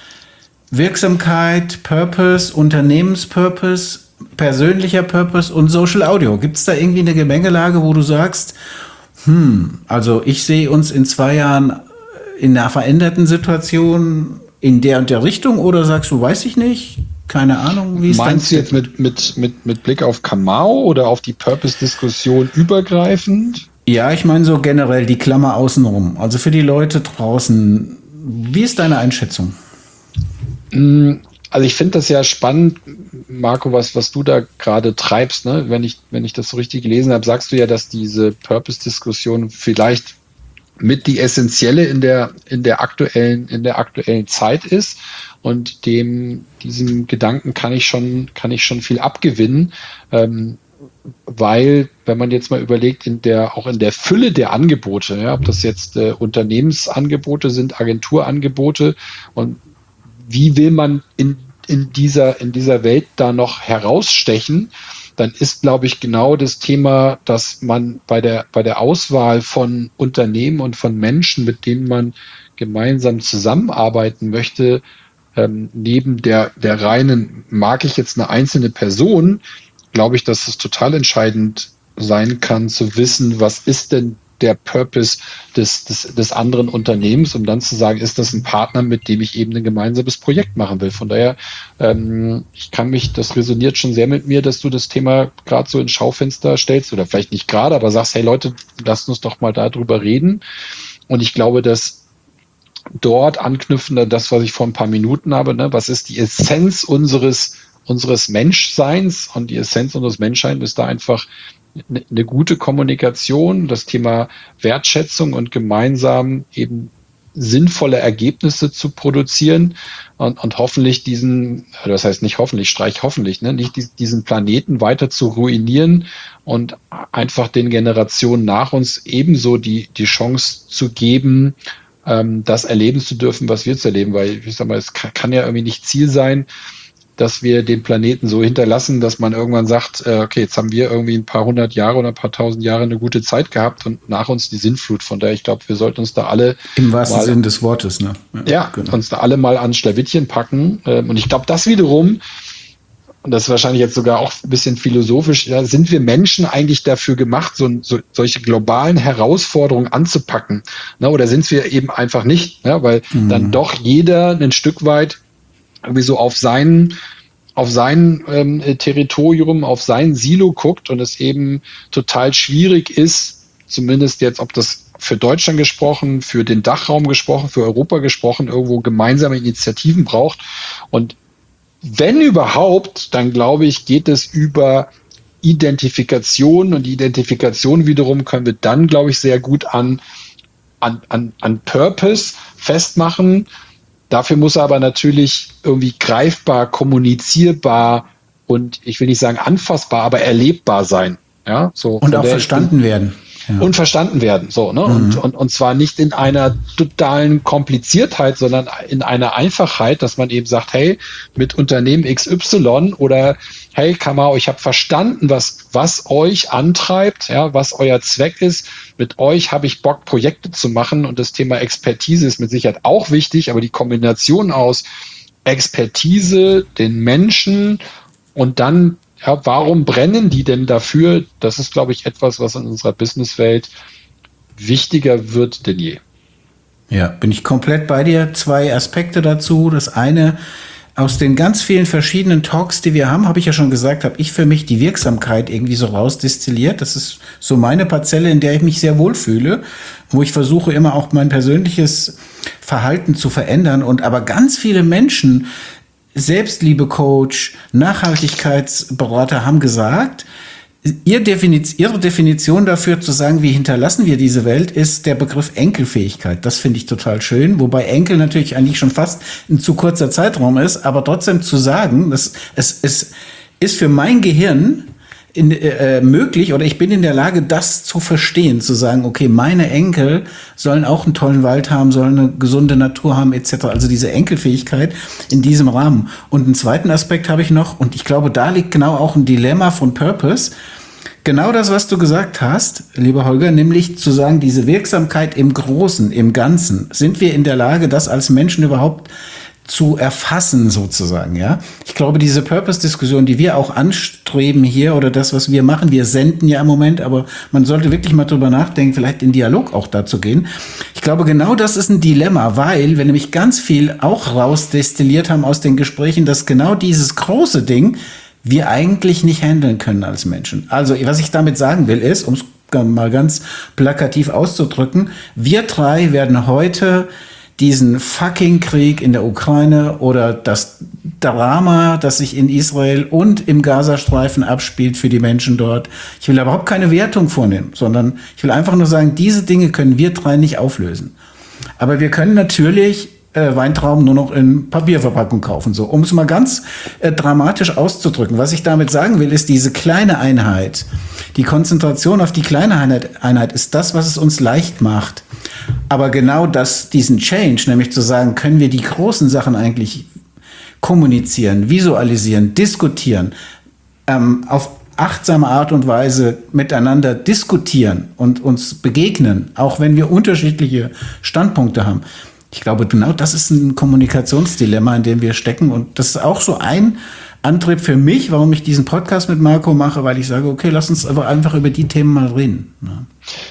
Wirksamkeit, Purpose, Unternehmenspurpose, persönlicher Purpose und Social Audio. Gibt es da irgendwie eine Gemengelage, wo du sagst, hm, also ich sehe uns in zwei Jahren in einer veränderten Situation in der und der Richtung, oder sagst du, weiß ich nicht, keine Ahnung, wie es dann... Meinst du jetzt mit, mit, mit, mit Blick auf Kamau oder auf die Purpose-Diskussion übergreifend? Ja, ich meine so generell die Klammer außenrum. Also für die Leute draußen, wie ist deine Einschätzung? Also ich finde das ja spannend, Marco, was, was du da gerade treibst, ne? Wenn ich, wenn ich das so richtig gelesen habe, sagst du ja, dass diese Purpose-Diskussion vielleicht mit die essentielle in der, in der aktuellen, in der aktuellen Zeit ist. Und dem, diesem Gedanken kann ich schon, kann ich schon viel abgewinnen. Ähm, weil, wenn man jetzt mal überlegt, in der, auch in der Fülle der Angebote, ja, ob das jetzt äh, Unternehmensangebote sind, Agenturangebote, und wie will man in, in dieser, in dieser Welt da noch herausstechen, dann ist, glaube ich, genau das Thema, dass man bei der, bei der Auswahl von Unternehmen und von Menschen, mit denen man gemeinsam zusammenarbeiten möchte, ähm, neben der, der reinen, mag ich jetzt eine einzelne Person, glaube ich, dass es total entscheidend sein kann, zu wissen, was ist denn der Purpose des, des, des anderen Unternehmens, um dann zu sagen, ist das ein Partner, mit dem ich eben ein gemeinsames Projekt machen will. Von daher, ähm, ich kann mich, das resoniert schon sehr mit mir, dass du das Thema gerade so ins Schaufenster stellst, oder vielleicht nicht gerade, aber sagst, hey Leute, lasst uns doch mal darüber reden. Und ich glaube, dass dort anknüpfen an das, was ich vor ein paar Minuten habe, ne, was ist die Essenz unseres, unseres Menschseins, und die Essenz unseres Menschseins ist da einfach eine gute Kommunikation, das Thema Wertschätzung und gemeinsam eben sinnvolle Ergebnisse zu produzieren und, und hoffentlich diesen, das heißt nicht hoffentlich, streich hoffentlich, ne, nicht diesen Planeten weiter zu ruinieren und einfach den Generationen nach uns ebenso die, die Chance zu geben, ähm, das erleben zu dürfen, was wir zu erleben, weil ich sag mal, es kann, kann ja irgendwie nicht Ziel sein, dass wir den Planeten so hinterlassen, dass man irgendwann sagt, äh, okay, jetzt haben wir irgendwie ein paar hundert Jahre oder ein paar tausend Jahre eine gute Zeit gehabt und nach uns die Sintflut. Von daher, ich glaube, wir sollten uns da alle im wahrsten Sinne des Wortes, ne? Ja, ja genau. uns da alle mal an Schlawittchen packen. Ähm, und ich glaube, das wiederum, und das ist wahrscheinlich jetzt sogar auch ein bisschen philosophisch, ja, sind wir Menschen eigentlich dafür gemacht, so, so solche globalen Herausforderungen anzupacken? Ne? Oder sind wir eben einfach nicht? Ne? Weil mhm. dann doch jeder ein Stück weit irgendwie so auf sein, auf sein ähm, Territorium, auf sein Silo guckt und es eben total schwierig ist, zumindest jetzt, ob das für Deutschland gesprochen, für den Dachraum gesprochen, für Europa gesprochen, irgendwo gemeinsame Initiativen braucht. Und wenn überhaupt, dann glaube ich, geht es über Identifikation und die Identifikation wiederum können wir dann, glaube ich, sehr gut an, an, an, an Purpose festmachen. Dafür muss er aber natürlich irgendwie greifbar, kommunizierbar und ich will nicht sagen anfassbar, aber erlebbar sein. Ja, so und auch verstanden werden. Ja. Und verstanden werden. So, ne? Mhm. Und, und, und zwar nicht in einer totalen Kompliziertheit, sondern in einer Einfachheit, dass man eben sagt, hey, mit Unternehmen X Y oder hey, Kamau, ich habe verstanden, was, was euch antreibt, ja, was euer Zweck ist. Mit euch habe ich Bock, Projekte zu machen und das Thema Expertise ist mit Sicherheit auch wichtig, aber die Kombination aus Expertise, den Menschen und dann ja, warum brennen die denn dafür? Das ist, glaube ich, etwas, was in unserer Businesswelt wichtiger wird denn je. Ja, bin ich komplett bei dir. Zwei Aspekte dazu. Das eine, aus den ganz vielen verschiedenen Talks, die wir haben, habe ich ja schon gesagt, habe ich für mich die Wirksamkeit irgendwie so rausdestilliert. Das ist so meine Parzelle, in der ich mich sehr wohlfühle, wo ich versuche immer auch mein persönliches Verhalten zu verändern. Und aber ganz viele Menschen, Selbstliebe-Coach, Nachhaltigkeitsberater haben gesagt, ihr Definiz- ihre Definition dafür zu sagen, wie hinterlassen wir diese Welt, ist der Begriff Enkelfähigkeit. Das finde ich total schön, wobei Enkel natürlich eigentlich schon fast ein zu kurzer Zeitraum ist, aber trotzdem zu sagen, dass es, es ist für mein Gehirn in, äh, möglich oder ich bin in der Lage, das zu verstehen, zu sagen, okay, meine Enkel sollen auch einen tollen Wald haben, sollen eine gesunde Natur haben et cetera. Also diese Enkelfähigkeit in diesem Rahmen. Und einen zweiten Aspekt habe ich noch und ich glaube, da liegt genau auch ein Dilemma von Purpose. Genau das, was du gesagt hast, lieber Holger, nämlich zu sagen, diese Wirksamkeit im Großen, im Ganzen. Sind wir in der Lage, das als Menschen überhaupt zu erfassen sozusagen, ja. Ich glaube, diese Purpose-Diskussion, die wir auch anstreben hier oder das, was wir machen, wir senden ja im Moment, aber man sollte wirklich mal drüber nachdenken, vielleicht in Dialog auch dazu gehen. Ich glaube, genau das ist ein Dilemma, weil wir nämlich ganz viel auch rausdestilliert haben aus den Gesprächen, dass genau dieses große Ding wir eigentlich nicht handeln können als Menschen. Also, was ich damit sagen will, ist, um es mal ganz plakativ auszudrücken, wir drei werden heute diesen fucking Krieg in der Ukraine oder das Drama, das sich in Israel und im Gazastreifen abspielt für die Menschen dort. Ich will überhaupt keine Wertung vornehmen, sondern ich will einfach nur sagen, diese Dinge können wir drei nicht auflösen. Aber wir können natürlich äh, Weintrauben nur noch in Papierverpackung kaufen, so, um es mal ganz äh, dramatisch auszudrücken. Was ich damit sagen will, ist diese kleine Einheit, die Konzentration auf die kleine Einheit, Einheit ist das, was es uns leicht macht. Aber genau das, diesen Change, nämlich zu sagen, können wir die großen Sachen eigentlich kommunizieren, visualisieren, diskutieren, ähm, auf achtsame Art und Weise miteinander diskutieren und uns begegnen, auch wenn wir unterschiedliche Standpunkte haben. Ich glaube, genau das ist ein Kommunikationsdilemma, in dem wir stecken. Und das ist auch so ein Antrieb für mich, warum ich diesen Podcast mit Marco mache, weil ich sage, okay, lass uns aber einfach über die Themen mal reden. Ja.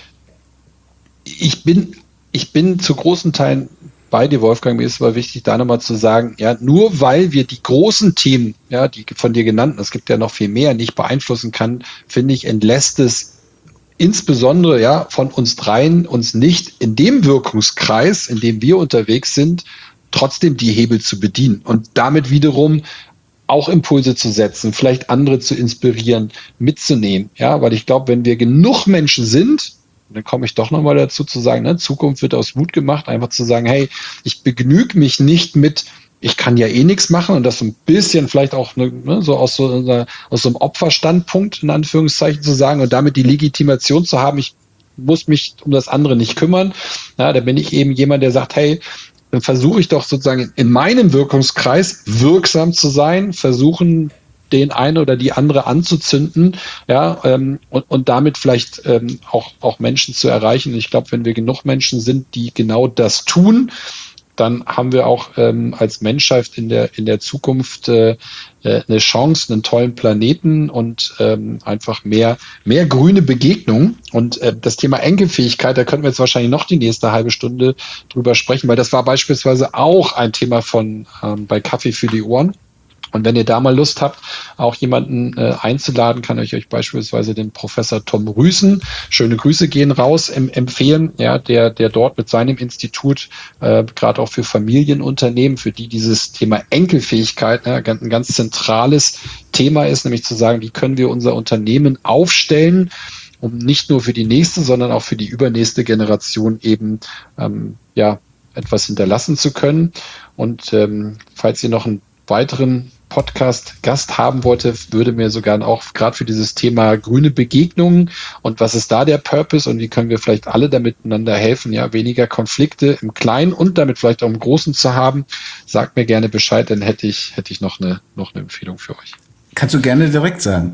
Ich bin, ich bin zu großen Teilen bei dir, Wolfgang. Mir ist aber wichtig, da nochmal zu sagen, ja, nur weil wir die großen Themen, ja, die von dir genannten, es gibt ja noch viel mehr, nicht beeinflussen kann, finde ich, entlässt es insbesondere, ja, von uns dreien uns nicht in dem Wirkungskreis, in dem wir unterwegs sind, trotzdem die Hebel zu bedienen und damit wiederum auch Impulse zu setzen, vielleicht andere zu inspirieren, mitzunehmen, ja, weil ich glaube, wenn wir genug Menschen sind, dann komme ich doch nochmal dazu zu sagen, ne, Zukunft wird aus Wut gemacht, einfach zu sagen, hey, ich begnüge mich nicht mit, ich kann ja eh nichts machen und das so ein bisschen vielleicht auch ne, so aus so, aus so einem Opferstandpunkt in Anführungszeichen zu sagen und damit die Legitimation zu haben, ich muss mich um das andere nicht kümmern. Ja, da bin ich eben jemand, der sagt, hey, dann versuche ich doch sozusagen in meinem Wirkungskreis wirksam zu sein, versuchen den einen oder die andere anzuzünden, ja, ähm, und, und damit vielleicht ähm, auch, auch Menschen zu erreichen. Ich glaube, wenn wir genug Menschen sind, die genau das tun, dann haben wir auch ähm, als Menschheit in der in der Zukunft äh, eine Chance, einen tollen Planeten und ähm, einfach mehr mehr grüne Begegnung. Und äh, das Thema Enkelfähigkeit, da könnten wir jetzt wahrscheinlich noch die nächste halbe Stunde drüber sprechen, weil das war beispielsweise auch ein Thema von ähm, bei Kaffee für die Ohren. Und wenn ihr da mal Lust habt, auch jemanden äh, einzuladen, kann ich euch beispielsweise den Professor Tom Rüßen, schöne Grüße gehen raus, em- empfehlen, ja, der der dort mit seinem Institut äh, gerade auch für Familienunternehmen, für die dieses Thema Enkelfähigkeit ja, ganz, ein ganz zentrales Thema ist, nämlich zu sagen, wie können wir unser Unternehmen aufstellen, um nicht nur für die nächste, sondern auch für die übernächste Generation eben ähm, ja etwas hinterlassen zu können. Und ähm, falls ihr noch einen weiteren Podcast-Gast haben wollte, würde mir sogar auch gerade für dieses Thema grüne Begegnungen und was ist da der Purpose und wie können wir vielleicht alle da miteinander helfen, ja, weniger Konflikte im Kleinen und damit vielleicht auch im Großen zu haben, sagt mir gerne Bescheid, dann hätte ich, hätte ich noch eine, noch eine Empfehlung für euch. Kannst du gerne direkt sagen.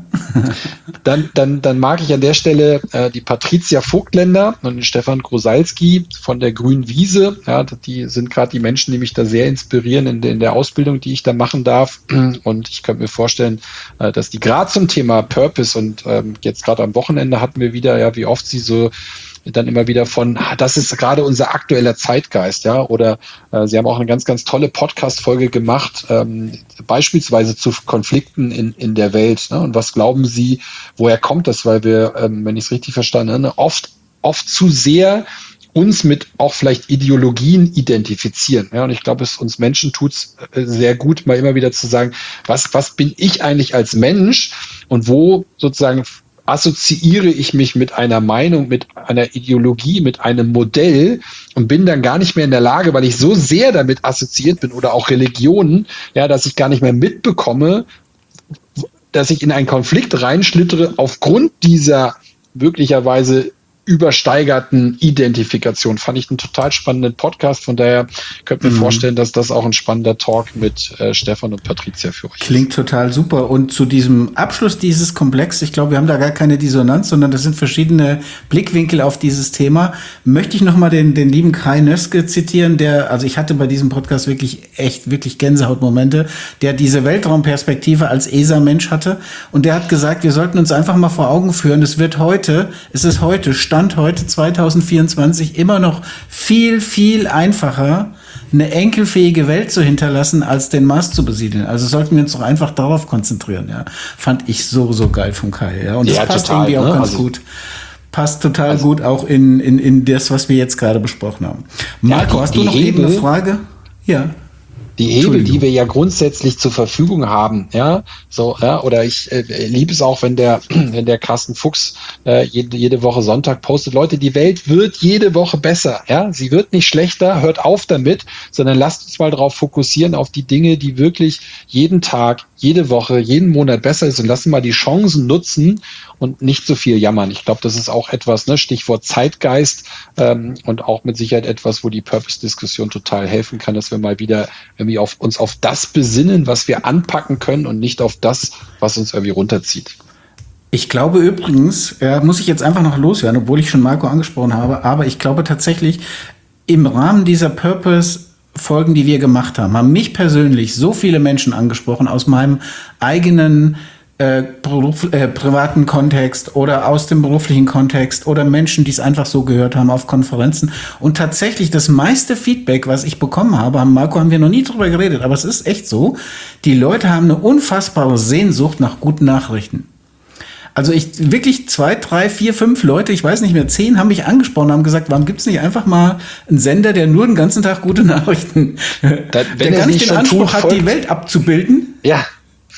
Dann, dann, dann mag ich an der Stelle äh, die Patricia Vogtländer und den Stefan Grosalski von der Grünen Wiese. Ja, die sind gerade die Menschen, die mich da sehr inspirieren in, de, in der Ausbildung, die ich da machen darf. Und ich könnte mir vorstellen, äh, dass die gerade zum Thema Purpose und ähm, jetzt gerade am Wochenende hatten wir wieder, ja, wie oft sie so dann immer wieder von, ah, das ist gerade unser aktueller Zeitgeist, ja, oder äh, sie haben auch eine ganz, ganz tolle Podcast-Folge gemacht, ähm, beispielsweise zu Konflikten in, in der Welt, ne? Und was glauben Sie, woher kommt das? Weil wir, ähm, wenn ich es richtig verstanden habe, ne, oft, oft zu sehr uns mit auch vielleicht Ideologien identifizieren. Ja, und ich glaube, es uns Menschen tut es äh, sehr gut, mal immer wieder zu sagen, was, was bin ich eigentlich als Mensch und wo sozusagen assoziiere ich mich mit einer Meinung, mit einer Ideologie, mit einem Modell und bin dann gar nicht mehr in der Lage, weil ich so sehr damit assoziiert bin oder auch Religionen, ja, dass ich gar nicht mehr mitbekomme, dass ich in einen Konflikt reinschlittere aufgrund dieser möglicherweise übersteigerten Identifikation. Fand ich einen total spannenden Podcast. Von daher könnt ihr mir mhm. vorstellen, dass das auch ein spannender Talk mit äh, Stefan und Patricia für euch Klingt ist. Total super. Und zu diesem Abschluss dieses Komplex, ich glaube, wir haben da gar keine Dissonanz, sondern das sind verschiedene Blickwinkel auf dieses Thema, möchte ich nochmal den, den lieben Kai Nöske zitieren, der, also ich hatte bei diesem Podcast wirklich echt, wirklich Gänsehautmomente, der diese Weltraumperspektive als E S A-Mensch hatte und der hat gesagt, wir sollten uns einfach mal vor Augen führen, es wird heute, es ist heute, Stand heute zwanzig vierundzwanzig immer noch viel, viel einfacher, eine enkelfähige Welt zu hinterlassen, als den Mars zu besiedeln. Also sollten wir uns doch einfach darauf konzentrieren. Ja, fand ich so, so geil von Kai. Ja, und das ja, passt total, irgendwie auch ne? ganz also, gut. Passt total also, gut auch in, in, in das, was wir jetzt gerade besprochen haben. Marco, ja, die, hast du noch eben eine Frage? Ja. Die Hebel, die wir ja grundsätzlich zur Verfügung haben, ja, so, ja, oder ich äh, liebe es auch, wenn der, wenn der Carsten Fuchs äh, jede, jede Woche Sonntag postet, Leute, die Welt wird jede Woche besser, ja, sie wird nicht schlechter, hört auf damit, sondern lasst uns mal darauf fokussieren, auf die Dinge, die wirklich jeden Tag, jede Woche, jeden Monat besser ist und lassen mal die Chancen nutzen und nicht so viel jammern. Ich glaube, das ist auch etwas, ne, Stichwort Zeitgeist ähm, und auch mit Sicherheit etwas, wo die Purpose-Diskussion total helfen kann, dass wir mal wieder irgendwie auf uns auf das besinnen, was wir anpacken können und nicht auf das, was uns irgendwie runterzieht. Ich glaube übrigens, äh, muss ich jetzt einfach noch loswerden, obwohl ich schon Marco angesprochen habe, aber ich glaube tatsächlich, im Rahmen dieser Purpose-Folgen, die wir gemacht haben, haben mich persönlich so viele Menschen angesprochen aus meinem eigenen Äh, Beruf, äh, privaten Kontext oder aus dem beruflichen Kontext oder Menschen, die es einfach so gehört haben auf Konferenzen. Und tatsächlich das meiste Feedback, was ich bekommen habe, haben, Marco, haben wir noch nie drüber geredet, aber es ist echt so, die Leute haben eine unfassbare Sehnsucht nach guten Nachrichten. Also ich wirklich zwei, drei, vier, fünf Leute, ich weiß nicht mehr, zehn haben mich angesprochen, haben gesagt, warum gibt's nicht einfach mal einen Sender, der nur den ganzen Tag gute Nachrichten, da, der gar nicht den Anspruch hat, die Welt abzubilden? Ja.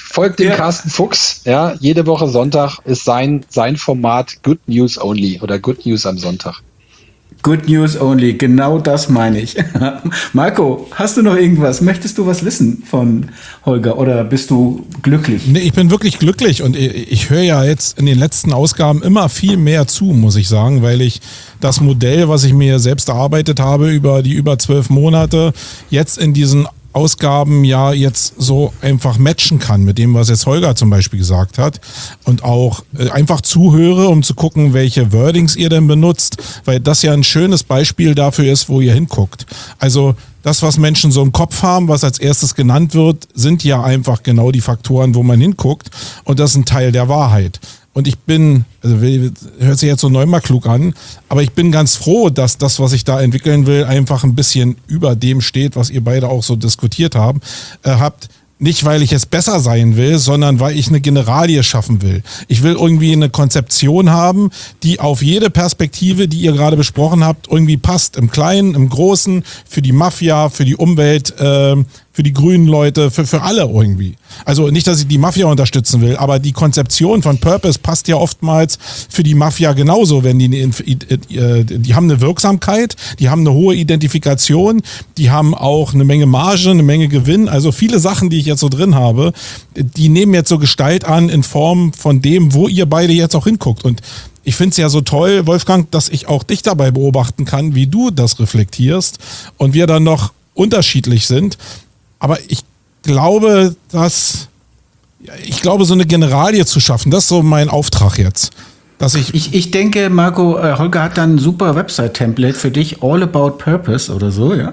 folgt dem Ja. Carsten Fuchs. Ja, jede Woche Sonntag ist sein, sein Format Good News Only oder Good News am Sonntag. Good News Only, genau das meine ich. Marco, hast du noch irgendwas? Möchtest du was wissen von Holger oder bist du glücklich? Nee, ich bin wirklich glücklich und ich, ich höre ja jetzt in den letzten Ausgaben immer viel mehr zu, muss ich sagen, weil ich das Modell, was ich mir selbst erarbeitet habe über die über zwölf Monate, jetzt in diesen Ausgaben ja jetzt so einfach matchen kann mit dem, was jetzt Holger zum Beispiel gesagt hat und auch äh, einfach zuhöre, um zu gucken, welche Wordings ihr denn benutzt, weil das ja ein schönes Beispiel dafür ist, wo ihr hinguckt. Also das, was Menschen so im Kopf haben, was als erstes genannt wird, sind ja einfach genau die Faktoren, wo man hinguckt und das ist ein Teil der Wahrheit. Und ich bin, also hört sich jetzt so neunmal klug an, aber ich bin ganz froh, dass das, was ich da entwickeln will, einfach ein bisschen über dem steht, was ihr beide auch so diskutiert haben, äh, habt. Nicht, weil ich jetzt besser sein will, sondern weil ich eine Generalie schaffen will. Ich will irgendwie eine Konzeption haben, die auf jede Perspektive, die ihr gerade besprochen habt, irgendwie passt. Im Kleinen, im Großen, für die Mafia, für die Umwelt, äh, für die grünen Leute, für, für alle irgendwie. Also nicht, dass ich die Mafia unterstützen will, aber die Konzeption von Purpose passt ja oftmals für die Mafia genauso, wenn die, eine, die haben eine Wirksamkeit, die haben eine hohe Identifikation, die haben auch eine Menge Marge, eine Menge Gewinn, also viele Sachen, die ich jetzt so drin habe, die nehmen jetzt so Gestalt an in Form von dem, wo ihr beide jetzt auch hinguckt und ich finde es ja so toll, Wolfgang, dass ich auch dich dabei beobachten kann, wie du das reflektierst und wir dann noch unterschiedlich sind. Aber ich glaube, dass, ich glaube, so eine Generalie zu schaffen, das ist so mein Auftrag jetzt. Dass ich, Ich, ich denke, Marco, äh, Holger hat dann ein super Website-Template für dich, All About Purpose oder so, ja.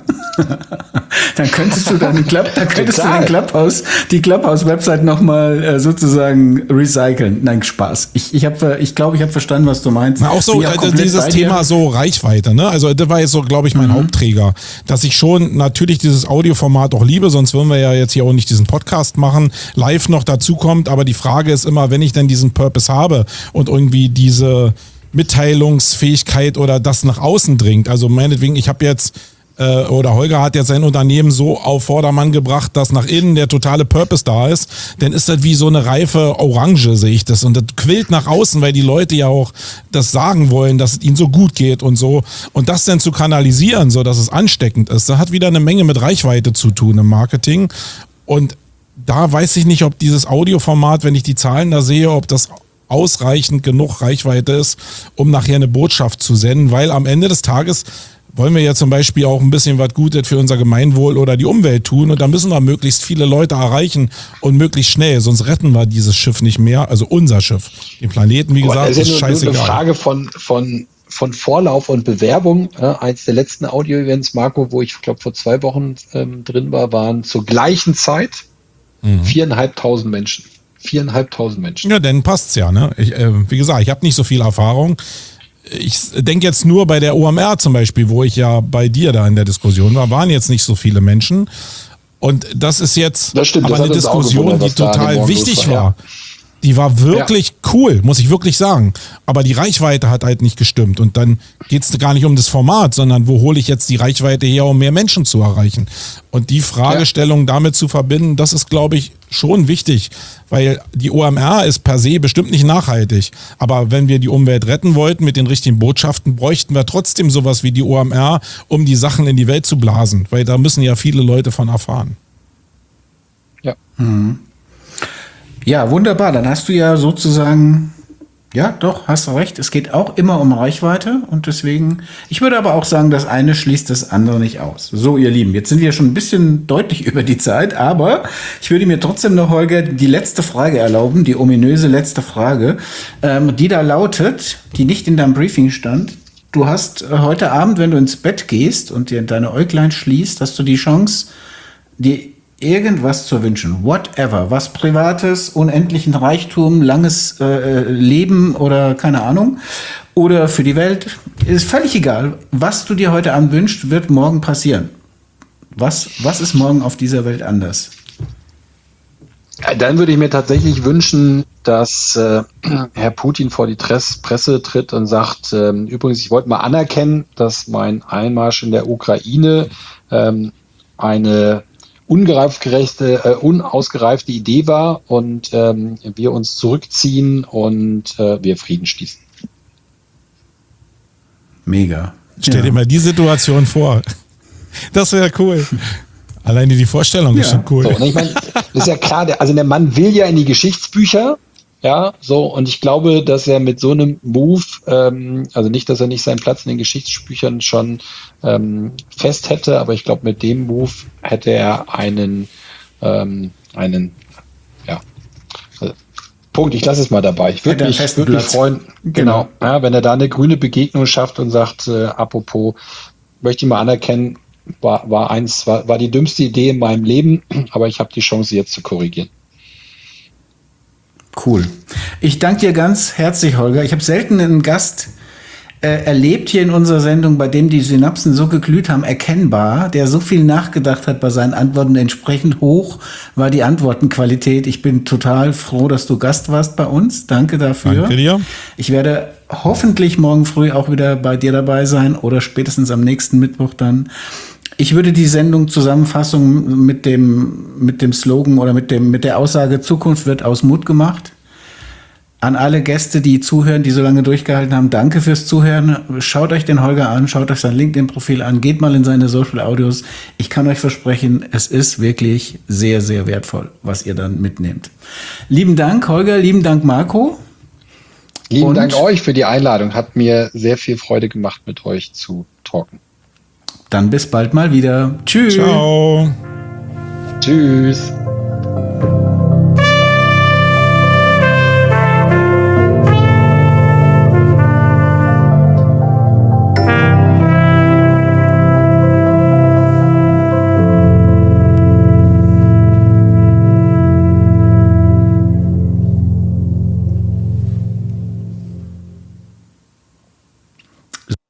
Dann könntest du dann, Club, dann könntest du den Clubhouse, die Clubhouse-Website nochmal äh, sozusagen recyceln. Nein, Spaß. Ich, ich habe, ich glaube, ich habe verstanden, was du meinst. Na, auch so Bin äh, dieses Thema so Reichweite, ne? Also das war jetzt so, glaube ich, mein mhm. Hauptträger, dass ich schon natürlich dieses Audioformat auch liebe, sonst würden wir ja jetzt hier auch nicht diesen Podcast machen, live noch dazu kommt. Aber die Frage ist immer, wenn ich denn diesen Purpose habe und irgendwie diese Mitteilungsfähigkeit oder das nach außen dringt. Also meinetwegen, ich habe jetzt äh, oder Holger hat jetzt sein Unternehmen so auf Vordermann gebracht, dass nach innen der totale Purpose da ist, dann ist das wie so eine reife Orange, sehe ich das. Und das quillt nach außen, weil die Leute ja auch das sagen wollen, dass es ihnen so gut geht und so. Und das dann zu kanalisieren, so dass es ansteckend ist, das hat wieder eine Menge mit Reichweite zu tun im Marketing. Und da weiß ich nicht, ob dieses Audioformat, wenn ich die Zahlen da sehe, ob das ausreichend genug Reichweite ist, um nachher eine Botschaft zu senden, weil am Ende des Tages wollen wir ja zum Beispiel auch ein bisschen was Gutes für unser Gemeinwohl oder die Umwelt tun und da müssen wir möglichst viele Leute erreichen und möglichst schnell, sonst retten wir dieses Schiff nicht mehr, also unser Schiff. Den Planeten, wie gesagt, ist, ist ja scheißegal. Nur eine Frage von, von, von Vorlauf und Bewerbung. Äh, eins der letzten Audio-Events, Marco, wo ich glaube vor zwei Wochen ähm, drin war, waren zur gleichen Zeit mhm. viereinhalbtausend Menschen. Viereinhalbtausend Menschen. Ja, dann passt's ja, ne? Ich, äh, wie gesagt, ich habe nicht so viel Erfahrung. Ich denke jetzt nur bei der O M R zum Beispiel, wo ich ja bei dir da in der Diskussion war, waren jetzt nicht so viele Menschen. Und das ist jetzt das stimmt, aber das eine Diskussion, gewundert, die total wichtig war. Ja. Die war wirklich ja. cool, muss ich wirklich sagen. Aber die Reichweite hat halt nicht gestimmt. Und dann geht es gar nicht um das Format, sondern wo hole ich jetzt die Reichweite her, um mehr Menschen zu erreichen? Und die Fragestellung ja. damit zu verbinden, das ist, glaube ich, schon wichtig. Weil die O M R ist per se bestimmt nicht nachhaltig. Aber wenn wir die Umwelt retten wollten mit den richtigen Botschaften, bräuchten wir trotzdem sowas wie die O M R, um die Sachen in die Welt zu blasen. Weil da müssen ja viele Leute von erfahren. Ja. Mhm. Ja, wunderbar. Dann hast du ja sozusagen, ja, doch, hast du recht. Es geht auch immer um Reichweite und deswegen, ich würde aber auch sagen, das eine schließt das andere nicht aus. So, ihr Lieben, jetzt sind wir schon ein bisschen deutlich über die Zeit, aber ich würde mir trotzdem noch, Holger, die letzte Frage erlauben, die ominöse letzte Frage, ähm, die da lautet, die nicht in deinem Briefing stand. Du hast äh, heute Abend, wenn du ins Bett gehst und dir deine Äuglein schließt, hast du die Chance, die irgendwas zu wünschen, whatever, was Privates, unendlichen Reichtum, langes äh, Leben oder keine Ahnung, oder für die Welt, ist völlig egal. Was du dir heute Abend wünschst, wird morgen passieren. Was, was ist morgen auf dieser Welt anders? Dann würde ich mir tatsächlich wünschen, dass äh, Herr Putin vor die Tres- Presse tritt und sagt, äh, übrigens, ich wollte mal anerkennen, dass mein Einmarsch in der Ukraine ähm, eine ungereifte, äh, unausgereifte Idee war und ähm, wir uns zurückziehen und äh, wir Frieden schließen. Mega. Stell ja. dir mal die Situation vor. Das wäre cool. Alleine die Vorstellung ja. ist schon cool. So, und ich meine, ist ja klar, der, also der Mann will ja in die Geschichtsbücher, ja, so, und ich glaube, dass er mit so einem Move, ähm, also nicht, dass er nicht seinen Platz in den Geschichtsbüchern schon ähm, fest hätte, aber ich glaube, mit dem Move hätte er einen, ähm, einen, ja, also, Punkt, ich lasse es mal dabei. Ich würde mich, würd mich freuen, genau, genau. Ja, wenn er da eine grüne Begegnung schafft und sagt, äh, apropos, möchte ich mal anerkennen, war, war eins, war, war die dümmste Idee in meinem Leben, aber ich habe die Chance jetzt zu korrigieren. Cool. Ich danke dir ganz herzlich, Holger. Ich habe selten einen Gast äh, erlebt hier in unserer Sendung, bei dem die Synapsen so geglüht haben, erkennbar, der so viel nachgedacht hat bei seinen Antworten. Entsprechend hoch war die Antwortenqualität. Ich bin total froh, dass du Gast warst bei uns. Danke dafür. Danke dir. Ich werde hoffentlich morgen früh auch wieder bei dir dabei sein oder spätestens am nächsten Mittwoch dann. Ich würde die Sendung Zusammenfassung mit dem, mit dem Slogan oder mit dem, mit der Aussage Zukunft wird aus Mut gemacht. An alle Gäste, die zuhören, die so lange durchgehalten haben, danke fürs Zuhören. Schaut euch den Holger an, schaut euch sein LinkedIn-Profil an, geht mal in seine Social Audios. Ich kann euch versprechen, es ist wirklich sehr, sehr wertvoll, was ihr dann mitnehmt. Lieben Dank, Holger, lieben Dank, Marco. Lieben Und Dank euch für die Einladung. Hat mir sehr viel Freude gemacht, mit euch zu talken. Dann bis bald mal wieder. Tschüss. Ciao. Tschüss.